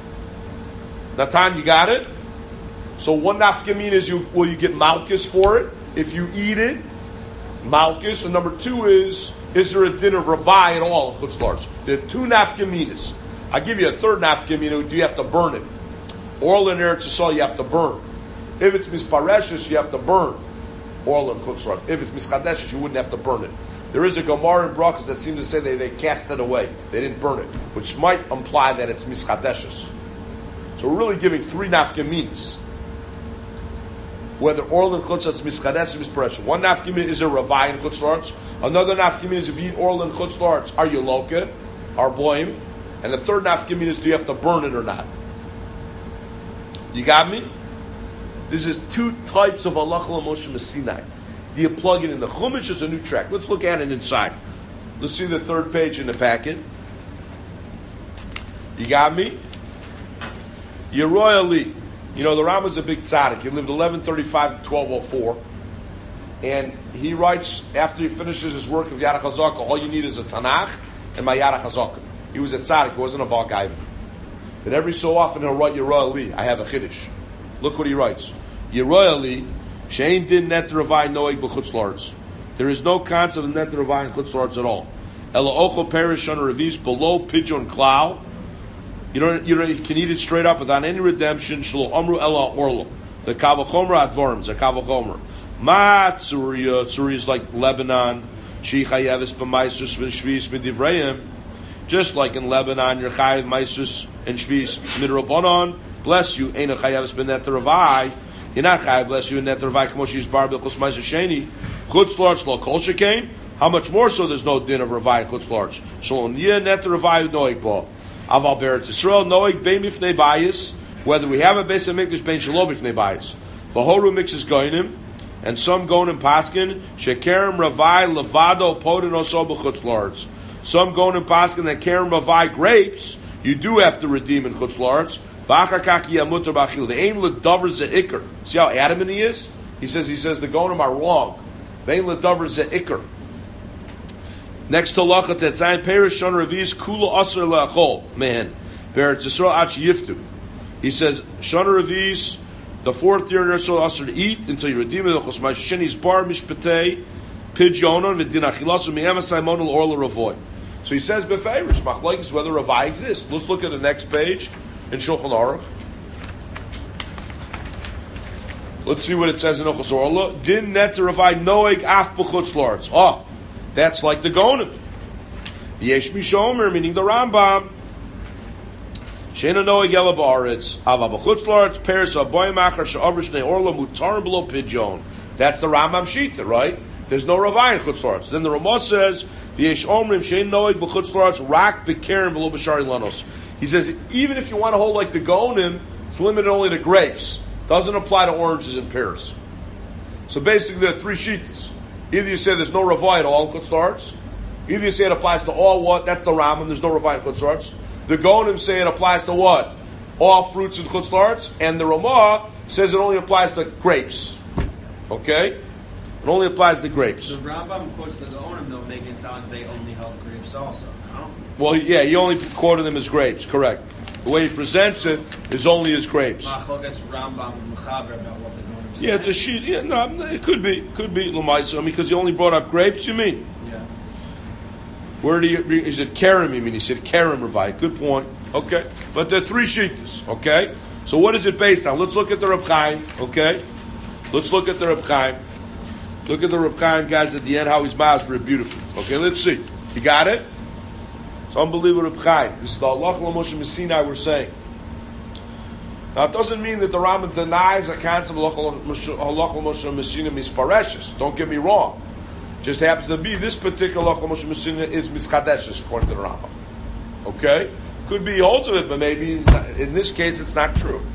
Natan, you got it? So one nafkamin is, you will you get malchus for it if you eat it? Malchus. And number two is, is there a din of Ravai at all in Chutz La'aretz? There are two nafkaminas. I'll give you a third nafkamina. Do you have to burn it? Orla and Eretz Yisrael, you have to burn. If it's Mispareshes, you have to burn. Orla and Chutz La'aretz. If it's Mischadeshes, you wouldn't have to burn it. There is a Gemara in Brachos that seems to say they, they cast it away. They didn't burn it, which might imply that it's Mischadeshes. So we're really giving three nafkaminas. Whether Orla and Chutz La'aretz Mischadeshes or Mispareshes. One nafkamina is a Ravai and Chutz La'aretz. Another nafkamina is if you eat Orla and Chutz La'aretz, are you loka? Are boim? And the third nafkamina is do you have to burn it or not? You got me? This is two types of Halacha L'Moshe Sinai. Do you plug it in the Chumash as a new track? Let's look at it inside. Let's see the third page in the packet. You got me? Yeroy Ali. You know, the Rambam is a big tzaddik. He lived eleven thirty-five to twelve oh four. And he writes, after he finishes his work of Yad HaChazaka, all you need is a Tanakh and my Yad HaChazaka. He was a tzaddik, he wasn't a Baal Gaiva. But every so often he'll write Yeroy Ali, I have a Chiddush. Look what he writes. Yeroyali, shein din net ravai noeg b'chutz la'aretz. There is no concept of net ravai in chutz la'aretz at all. Ela ochel perish on a revis below pigeon cloud. You don't, you don't, you can eat it straight up without any redemption. Shlo amru ela orlo. The kavachomer advorim. The kavachomer. Ma tzuria. Tzuria is like Lebanon. She chayeves b'maisus v'shvis midivreim. Just like in Lebanon, you're chayev maisus and shvis midrabanon. Bless you. Eina chayeves b'net ravai. You're not chayev. Bless you in net ravai. K'moshi is bar b'chus maisus sheni. Chutz la'aretz lo kol shekain. How much more so there's no din of ravai and chutz la'aretz. Shalom yeh net ravai noig bo. Aval beret Yisrael noig bein mifnei bayis. Whether we have a beis hamikdash bein shelo mifnei bayis. V'horu mixes goinim. And some gonim paskin. Shekerem ravai levado podin oso b'chutz la'aretz. Some gonim paskin that kerem ravai grapes. You do have to redeem in chutz la'aretz. V'achar kach yamutar b'achil. The ain ledavar ze'ikr. See how adamant he is? He says, he says the gonim are wrong. Vein ledavar ze'ikr. Next to lachat tetzayin perish shon revis kula aser leachol mehen beretz Yisrael ach yiftu. He says shon revis, the fourth year in Yisrael aser to eat until you redeem it. Chos ma'sheni's bar mishpatei pidyonon v'din achilasu mi'emasai monel orla ravoy. So he says befeirish machlokes whether ravai exists. Let's look at the next page in Shulchan Aruch. Let's see what it says in Ochos Orla. Din net ravai noeg af b'chutz la'aretz. Oh. That's like the Gonim. Yesh mishomer, meaning the Rambam. Sheina noeg ela ba'aretz. Ava b'chutz la'aretz. Peres aboyim achar she'avr shnei orla mutarim below pidyon. That's the Rambam Shita, right? There's no ravai in chutz la'aretz. Then the Ramah says, Yesh omrim shein noeg b'chutz la'aretz rak b'kerem v'lo b'shari lanos. He says, even if you want to hold like the Gonim, it's limited only to grapes. Doesn't apply to oranges and pears. So basically there are three shitas. Either you say there's no ravai at all in chutz la'aretz. Either you say it applies to all what? That's the Rambam. There's no ravai in chutz la'aretz. The Gonim say it applies to what? All fruits in chutz la'aretz. And the Ramah says it only applies to grapes. Okay? It only applies to grapes. The Rambam quotes the Gonim, though, making it sound like they only held grapes also. No? Well, yeah, he only quoted them as grapes. Correct. The way he presents it is only as grapes. Machlokes Rambam and Mechaber about what the Gonim say. Yeah, it's a sheet. Yeah, no, it could be. Could be L'maisa. I mean, because he only brought up grapes, you mean? Yeah. Where do you, is it Kerem, you mean? He said Kerem Ravai. Good point. Okay. But there are three sheetas, okay? So what is it based on? Let's look at the Reb Chaim, okay? Let's look at the Reb Chaim. Look at the Reb Chaim, guys, at the end, how he's masber beautiful. Okay, let's see. You got it? It's unbelievable, Reb Chaim. This is the Allah Moshe Messinai we're saying. Now, it doesn't mean that the Rambam denies a concept of Allah Moshe Messinai mispareshus. Don't get me wrong. Just happens to be this particular Allah Moshe Messinai is mischadeshes, according to the Rambam. Okay? Could be he holds of it, but maybe in this case it's not true.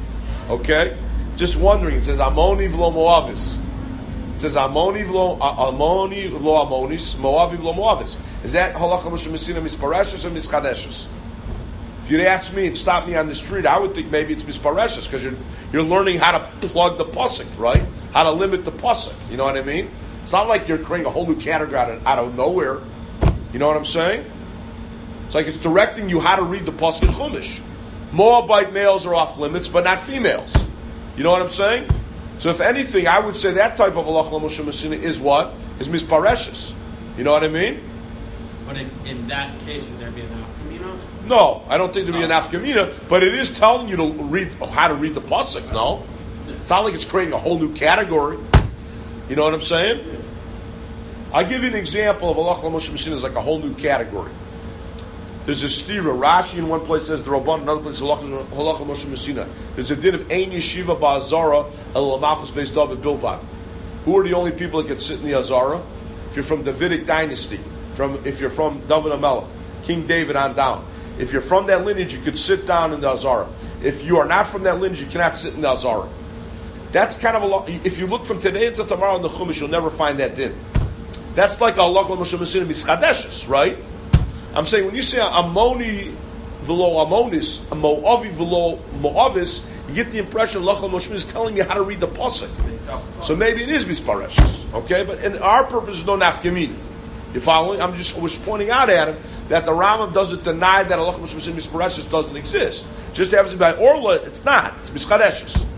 Okay? Just wondering. It says Amoni v'lo Moavis. It says Amoni v'lo Amoni v'lo Amonis, Moavi v'lo Moavis. Is that Halacha Moshe Messinai mispareshus or mischadeshes? If you'd ask me and stop me on the street, I would think maybe it's mispareshus because you're you're learning how to plug the pasuk, right? How to limit the pasuk. You know what I mean? It's not like you're creating a whole new category out of, out of nowhere. You know what I'm saying? It's like it's directing you how to read the pasuk in Chumash. Moabite males are off limits, but not females. You know what I'm saying? So if anything, I would say that type of halacha Moshe Messinai is what? Is mispareshus. You know what I mean? But in, in that case, would there be an afkamina? No, I don't think there'd be an afkamina, but it is telling you to read how to read the pasuk. No, it's not like it's creating a whole new category. You know what I'm saying? I'll give you an example of halacha Moshe Messinai is like a whole new category. There's a stira. Rashi in one place says the Rabban, another place halacha Moshe Messinai. There's a din of ein yeshiva ba'azara el malchus beis David bilvad. Who are the only people that can sit in the Azara? If you're from Davidic dynasty, from if you're from David HaMelech, King David on down. If you're from that lineage, you could sit down in the Azara. If you are not from that lineage, you cannot sit in the Azara. That's kind of a lot. If you look from today until tomorrow in the Chumash, you'll never find that din. That's like Allah Moshe Messinai mischadeshes, right? I'm saying when you say Amoni v'lo Amonis, Moavi v'lo Moavis, you get the impression Allah Moshe is telling you how to read the pasuk. So maybe it is mispareshus, okay? But in our purpose, no nafkamina. You following? I'm just was pointing out at him that the Rambam doesn't deny that Allah Moshe mispareshus doesn't exist. Just happens to be by Orla, it's not. It's mischadeshes.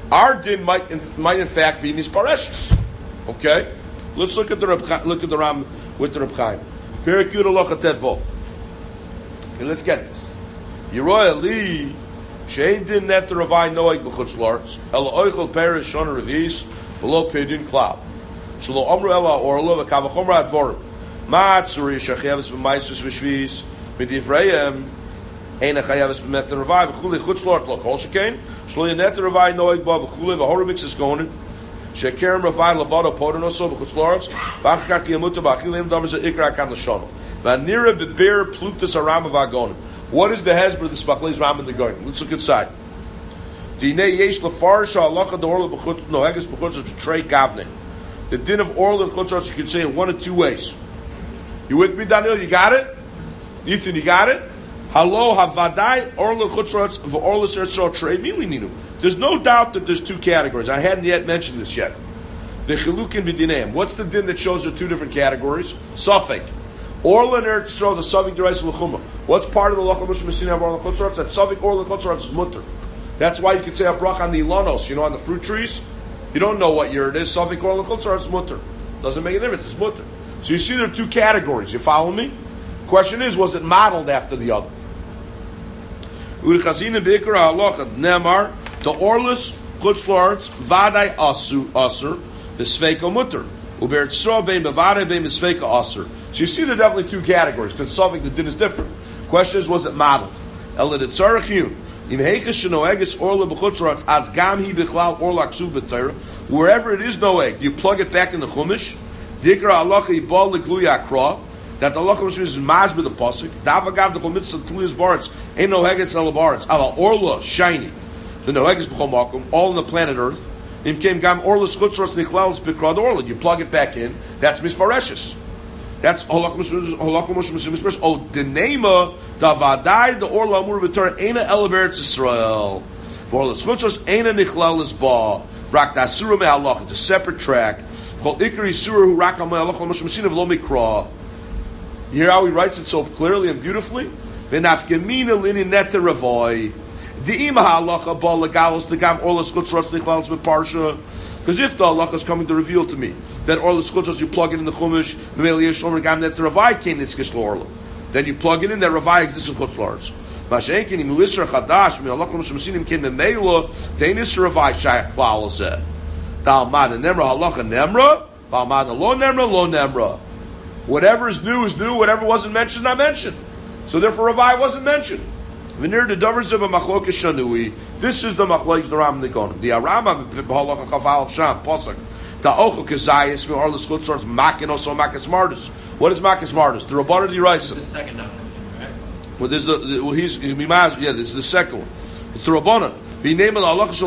Our din might in, might in fact be mispareshus. Okay, let's look at the Reb, look at the Ram with the Reb Chaim. Perik Yud Halacha Tet Vov. Okay, let's get this. Yeroy Ali she'ein din net Ravai Noeg b'chutz la'aretz ela oichel perish shana revis below pedin klal shelo amru ela orla v'kavachomra advorim ma tzuri shechayavis b'maisus v'shvis midivreim ein chayavis b'met Ravai v'chuli chutz la'aretz lo kol shekain shelo net Ravai Noeg ba v'chuli v'hormix is going shekerem Ravai lavado podonoso b'chutz la'aretz v'achkach yamuta b'achilim davar ze ikra kan l'shana v'nira b'ber plutus aram v'agonim. What is the hezbollah of the Spachleis Ram in the garden? Let's look inside. The din of oral and chutzos you can say in one of two ways. You with me, Daniel? You got it? Ethan, you got it? Hello, havadai oral and chutzos v'oral eretz trei milininu. There's no doubt that there's two categories. I hadn't yet mentioned this yet. The chilukin b'dineim. What's the din that shows there are two different categories? Safek. Oral and Eretz Yisrael is a Savik Derais L'chumah. What's part of the Lachal Moshe Messina of Oral and Chutzor? That Savik Oral and Chutzor is mutter. That's why you can say a brach on the ilanos, you know, on the fruit trees. You don't know what year it is. Savik Oral and Chutzor is mutter. Doesn't make a difference. It's mutter. So you see there are two categories. You follow me? Question is, was it modeled after the other? Uri Chazina Be'ikar HaHalacha Nemar the Orlus Chutzor Vadai Asur Asur the Sveiko mutter. Uber Yisrael Bein Bevadai Bein Sveiko Asur. So you see there are definitely two categories, because Safik the din is different. Question is, was it modeled? Wherever it is no egg, you plug it back in the Chumash. That the Allah is maz with the pasuk. Davagav the chomitz tliyus baritz ain't no heges el baritz. Ala orla shiny. The no heges b'chol makom all on the planet Earth. Im came gam orla schutzros nichlaus bikrad orla. You plug it back in. That's mispareshes. That's holach holach moshe misparesh. Oh, the nema davadai the orla amur b'tor eina el beretz Yisrael. For orla schutzros eina nichlaus ba rak dasura mehalach. It's a separate track. Called ikari surah who rak al mehalach moshe misinav lo mikra. You hear how he writes it so clearly and beautifully? V'nafgemina lini neta ravoy. Di'ima ha'alacha ba legalos degam orlas chutzros nichlalos b'parsha. Because if the halacha is coming to reveal to me that orlas chutzros you plug it in the chumash, v'meliyah shomer gam neta ravai kain niskish l'orla. Then you plug it in, that ravai exists in chutzlars. Masha'enkin imu isra chadash mi'alach l'moshe mesinim kin me'meila dein isra ravai shayach klal zeh. Da'almad nemra halacha nemra, da'almad lo nemra lo nemra. Whatever is new is new. Whatever wasn't mentioned, not mentioned. So therefore, Ravai wasn't mentioned. V'nir the davers of a machlokes shanui. This is the machlokes the Ram Nikonim. The Arama b'halacha chafal sham posuk. The ochel kezayis v'or l'schutzors makin also makas mardus. What is makas mardus? The Rabbanan D'Oraisa. The second nafka, right? Well, this is the, the well, he's he, yeah. This is the second one. It's the Rabbanan. If you plug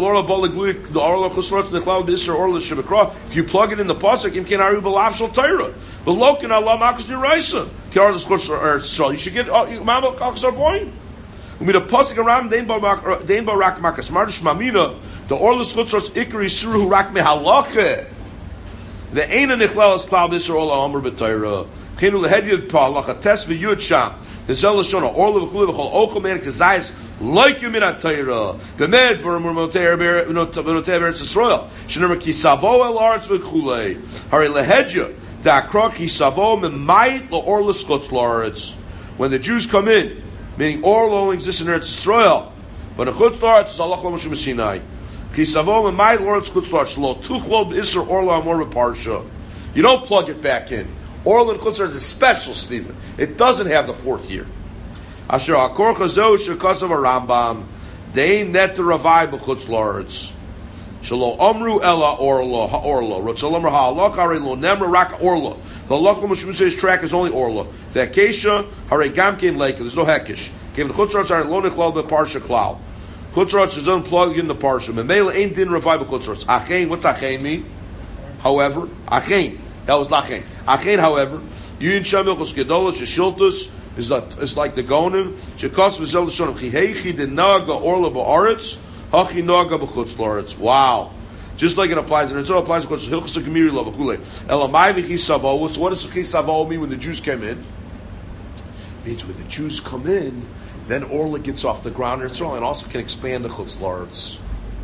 it in the pasuk, you can argue b'lav shel Torah. The lokin Allah makas D'Oraisa. You should get mama kakas arboin. We mean the pasuk around dein ba rak makas mardish mamina. The orlas chutzros ikri suru rak mehalacha. The eina nichlalas klal b'isur ola amr b'Torah. Chenu lehediyad pa'alacha tes v'yud sham. The zealous shona orla v'chuli v'chol ochel man kezayis. Like you minat Torah, bemed for moter ber moter beretz Yisrael. Shnemer ki savo el arts v'chulei. Hari lehedya da krok ki savo memait lo orla skutz l'arts. When the Jews come in, meaning orla only exists in Eretz Yisrael, but in chutz l'arts is Allah lo Moshe Messinai. Ki savo memait lo orla skutz l'arts lo tuchlo b'isur orla amor b'parsha. You don't plug it back in. Orla and chutz l'arts is special, Stephen. It doesn't have the fourth year. Asher hakor chazo shekasav a Rambam, they net the ravai b'chutz la'aretz. Shelo amru ella orla ha'orla. Rotzal amru ha'alach hare lo nemra rak orla. The halach l'moshe track is only orla. The akesha hare gamkein leika. There's no hekish. Came the chutz la'aretz hare lo nichlal b'parsha klal. Chutz la'aretz is unplugged in the parsha. Memela ain't din ravai b'chutz la'aretz. Achein, what's achein mean? However, achein. That was lachein. Achein, however, yin shamilchos gedolos sheshiltus. Is that it's like the gonim? Shekas v'zel l'shonim chihechi de naga orla ba'aretz hachi naga b'chutz la'aretz. Wow! Just like it applies, and it also applies to hilchos gemiri lo b'chulei. Elamai v'chi savo. So what does chi savo mean when the Jews came in? It means when the Jews come in, then orla gets off the ground and and also can expand the chutz la'aretz.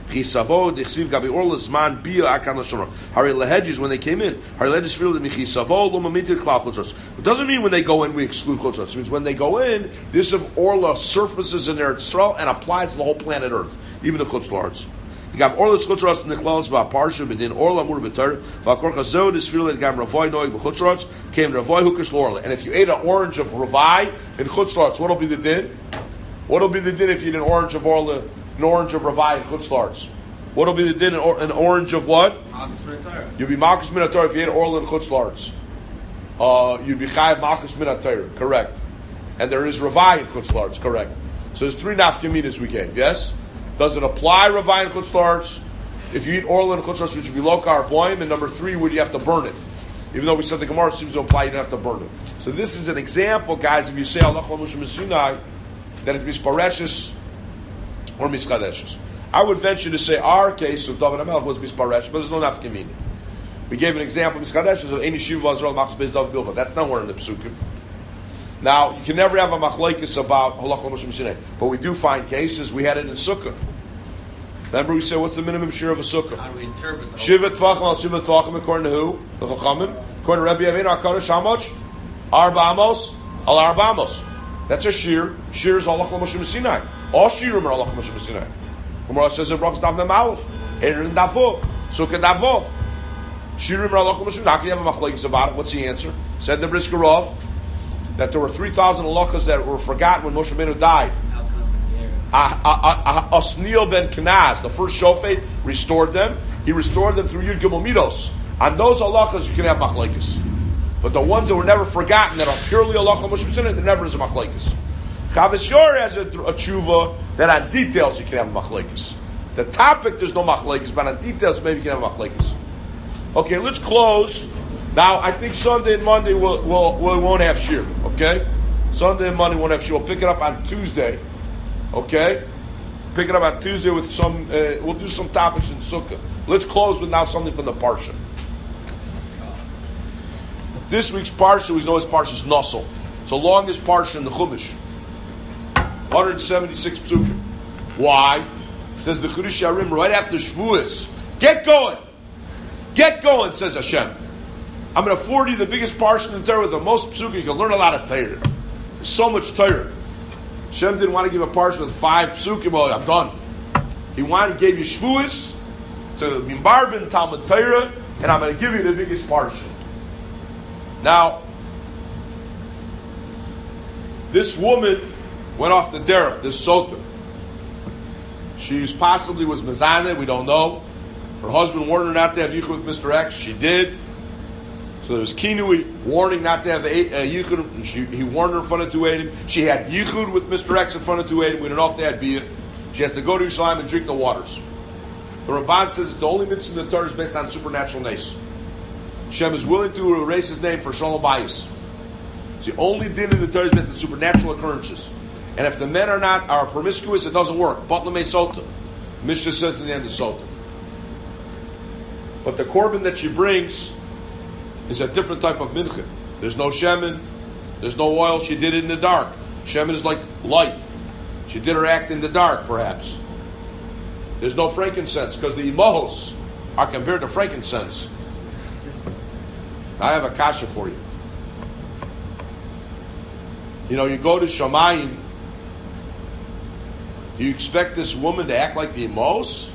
Chisavo dechsiv gabi orla zman bia akan l'shomra. Hari lehedges when they came in. Hari lehedges feel that michisavo lo mamitir klal chutros. It doesn't mean when they go in we exclude chutros. It means when they go in, this of orla surfaces in Eretz Yisrael and applies to the whole planet Earth, even the chutzlars. Gam orla chutzros nichlas va parsha bedin orla mur betar va korcha zod is feel that gam ravoi noig b'chutzros came ravoi hukish orla. And if you ate an orange of ravai in chutzlars, what'll be the din? What'll be the din if you eat an orange of orla? An orange of Ravai and Chutzlarts. What'll be the din? An, or, an orange of what? Malchus Minatayr. You'll be Malchus Minatayr if you ate Orla and Chutzlarts. Uh, you'd be Chayav Malchus Minatayr, correct. And there is Ravai and Chutzlarts, correct. So there's three nafkaminas we gave, yes? Does it apply Ravai and Chutzlarts? If you eat Orla and Chutzlarts, which would be Lokar Voim, and number three, would you have to burn it? Even though we said the Gemara seems to apply, you don't have to burn it. So this is an example, guys, if you say Allah Lamushim Sinai, that it mispareshes or mischadeshes. I would venture to say our case of David HaMelech was misparesh, but there's no nafkamina. We gave an example of mischadeshes of Eini Shiva Azrael Machs Beis David Bilva. That's nowhere in the Psukim. Now, you can never have a machlekes about Halach L'Moshe Sinai, but we do find cases. We had it in Sukkah. Remember we said, what's the minimum share of a Sukkah? How do we interpret the Shiva Tvachim al Shiva Tvachim according to who? The Chachamim. According to Rabbi Avinu HaKadosh, how much? Arba Amos al Arba Amos. That's a shir. Shir is Halach L'Moshe Sinai. All shirim are Halach L'Moshe Sinai. Gemara says in Brachos Daf Mem Aleph, Eder and Davov, Sukkah Davov. Shirim are Halach L'Moshe Sinai. How can you have a machlekes about it? What's the answer? Said the Brisker Rav that there were three thousand halachas that were forgotten when Moshe Rabbeinu died. Osniel ben Kenaz, the first shofet, restored them. He restored them through Yud Gimel Midos. On those halachas, you can have machlekes. But the ones that were never forgotten, that are purely halacha Moshe Sinai, there never is a machlekes. Chavis Yor has a, a tshuva that on details you can have a machlekes. The topic there's no machlekes, but on details maybe you can have a machlekes. Okay, let's close. Now I think Sunday and Monday we'll, we'll, we won't have shir. Okay, Sunday and Monday won't have shir. We'll pick it up on Tuesday. Okay, pick it up on Tuesday with some. Uh, we'll do some topics in Sukkah. Let's close with now something from the parsha. This week's parsha, we know as Parshas Nosel. It's the longest parsha in the Chumash. one hundred seventy-six psukim. Why? It says the Chedush Yarim right after Shavuos. Get going! Get going, says Hashem. I'm going to afford you the biggest parsha in the Torah with the most psukim. You can learn a lot of Torah. There's so much Torah. Hashem didn't want to give a parsha with five psukim. Oh, I'm done. He wanted, he gave you Shavuos to Mimbar Talmud Torah, and I'm going to give you the biggest parsha. Now, this woman went off the derech, this sota. She possibly was mezaneh, we don't know. Her husband warned her not to have yichud with Mister X. She did. So there was kinui, warning not to have a, a yichud, and she, he warned her in front of two eighty. She had yichud with Mister X in front of two eighty. We don't know if they had biyah. She has to go to Yerushalayim and drink the waters. The Ramban says the only mitzvah in the Torah is based on supernatural nace. Hashem is willing to erase his name for shalom bayis. It's the only din in the Torah is based on supernatural occurrences. And if the men are not are promiscuous, it doesn't work. Batlamei sota. Mishnah says in the end of sota. But the korban that she brings is a different type of mincha. There's no shemen, there's no oil. She did it in the dark. Shemen is like light. She did her act in the dark, perhaps. There's no frankincense because the imahos are compared to frankincense. I have a kasha for you. You know, you go to Shamayim, you expect this woman to act like the imahos?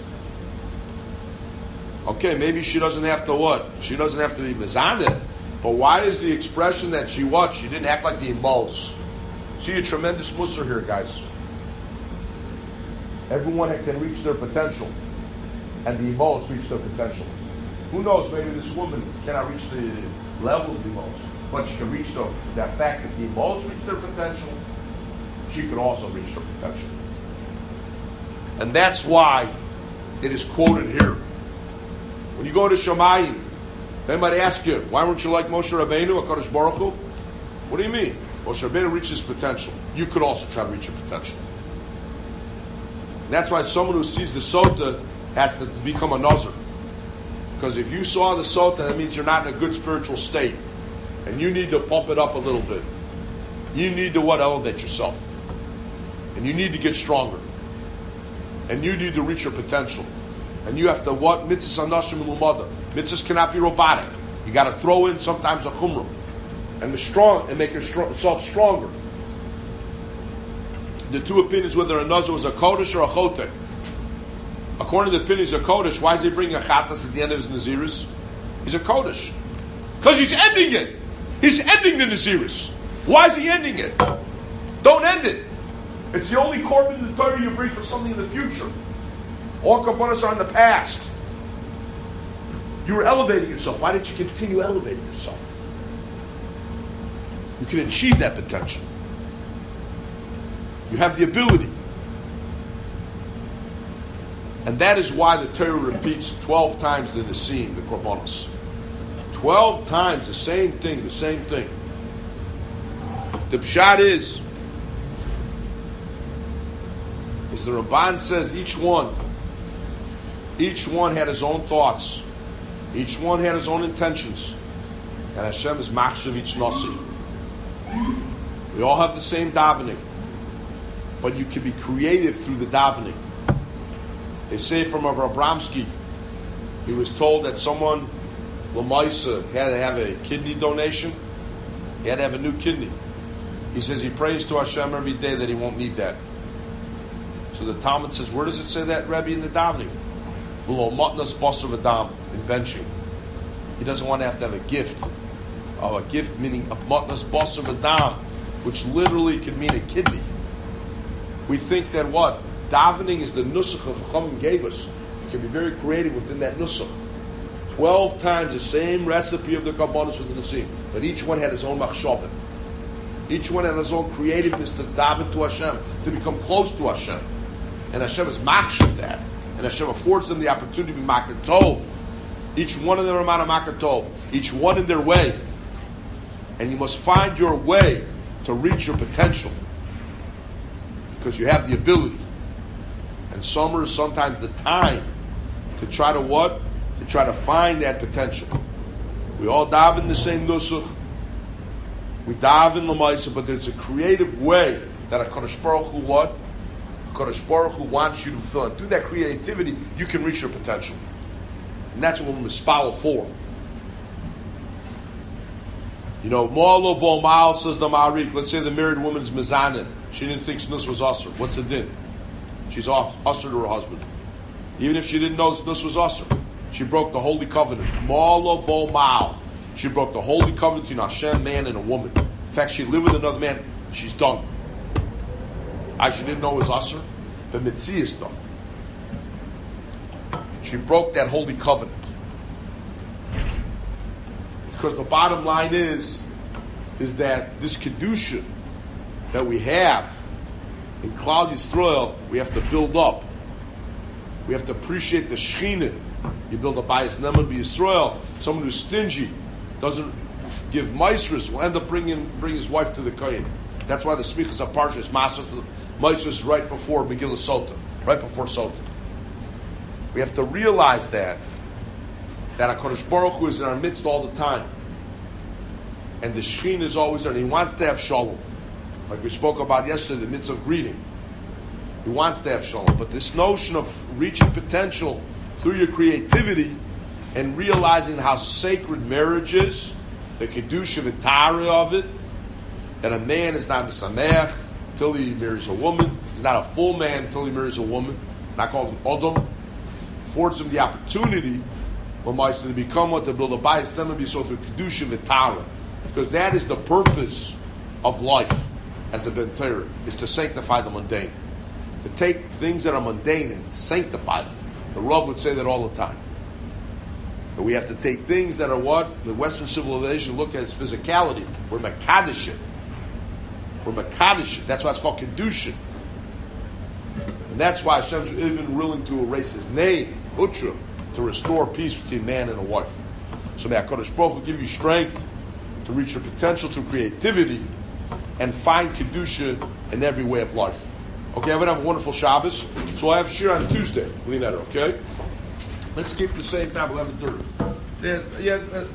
Okay, maybe she doesn't have to what? She doesn't have to be mezaneh. But why is the expression that she what? She didn't act like the imahos. See a tremendous musar here, guys. Everyone can reach their potential, and the imahos reach their potential. Who knows? Maybe this woman cannot reach the level of the imahos, but she can reach the that fact that the imahos reach their potential. She can also reach her potential, and that's why it is quoted here. When you go to Shamayim, they might ask you, why weren't you like Moshe Rabbeinu, HaKadosh Baruch Hu? What do you mean? Moshe Rabbeinu reached his potential. You could also try to reach your potential. And that's why someone who sees the sota has to become a nazir. Because if you saw the sota, that means you're not in a good spiritual state. And you need to pump it up a little bit. You need to what? Elevate yourself. And you need to get stronger. And you need to reach your potential. And you have to what? Mitzvahs anashim ulumada. Mitzvahs cannot be robotic. You got to throw in sometimes a chumrah and be strong and make yourself stronger. The two opinions whether a nazir was a kodesh or a chote. According to the opinions of kodesh, why is he bringing a chatas at the end of his nazirus? He's a kodesh because he's ending it. He's ending the nazirus. Why is he ending it? Don't end it. It's the only korban in the Torah you bring for something in the future. All korbanos are in the past. You were elevating yourself. Why didn't you continue elevating yourself? You can achieve that potential. You have the ability. And that is why the Torah repeats twelve times the Nesim, the korbanos. Twelve times the same thing, the same thing. The pshat is, as the Ramban says, each one, each one had his own thoughts. Each one had his own intentions. And Hashem is machshav each nasi. We all have the same davening. But you can be creative through the davening. They say from Rav Abramsky, he was told that someone, Lamaisa, had to have a kidney donation. He had to have a new kidney. He says he prays to Hashem every day that he won't need that. So the Talmud says, where does it say that, Rebbe, in the davening? V'lo matnas basar v'dam, in benching. He doesn't want to have to have a gift. Oh, a gift meaning a matnas basar v'dam, which literally could mean a kidney. We think that what? Davening is the nusach of Chacham gave us. You can be very creative within that nusach. Twelve times the same recipe of the korbanos with the Nesim, but each one had his own machshavah. Each one had his own creativeness to daven to Hashem, to become close to Hashem. And Hashem is machshav that. And Hashem affords them the opportunity to be makar tov. Each one of them are a makar tov. Each one in their way. And you must find your way to reach your potential. Because you have the ability. And summer is sometimes the time to try to what? To try to find that potential. We all daven the same nusach. We daven l'maisa, but there's a creative way that HaKadosh Baruch Hu what? HaKadosh Baruch Hu wants you to fulfill. And through that creativity, you can reach your potential. And that's what we're mispal for. You know, Ma'alo Bol Ma'al says the Ma'arik. Let's say the married woman's mezanah. She didn't think snus was usher. What's the din? She's usher to her husband. Even if she didn't know snus was usher. She broke the holy covenant. Ma'alo Bol Ma'al. She broke the holy covenant between Hashem, man, and a woman. In fact, she lived with another man. She's done. I she didn't know it was usher. But mitzi is done. She broke that holy covenant. Because the bottom line is, is that this kedusha that we have in Klal Yisrael, we have to build up. We have to appreciate the Shechina. You build a Bayis Neman B'Yisrael. Someone who's stingy, doesn't give maestros, will end up bringing bring his wife to the kohen. That's why the smichas of parsha is maestros right before Megillah Sota, right before Sota. We have to realize that that HaKadosh Baruch Hu is in our midst all the time, and the Shechina is always there. And He wants to have shalom, like we spoke about yesterday, the mitzvah of greeting. He wants to have shalom, but this notion of reaching potential through your creativity and realizing how sacred marriage is, the kedusha v'tara of it, that a man is not a sameach until he marries a woman. He's not a full man until he marries a woman. Not called an odom. Affords him the opportunity, to become what to build a bayis, then to be so through kedusha v'tara, because that is the purpose of life as a ben Torah, is to sanctify the mundane, to take things that are mundane and sanctify them. The Rav would say that all the time. But we have to take things that are what the Western civilization look at as physicality. We're Makadish it. We're Makadish it. That's why it's called Kedusha. And that's why Hashem's even willing to erase His name, Utra, to restore peace between man and a wife. So may HaKadosh Baruch Hu give you strength to reach your potential through creativity and find Kedusha in every way of life. Okay, I'm going to have a wonderful Shabbos. So I have Shir on Tuesday. Leave that, okay? Let's keep the same time, eleven thirty. Yeah, yeah.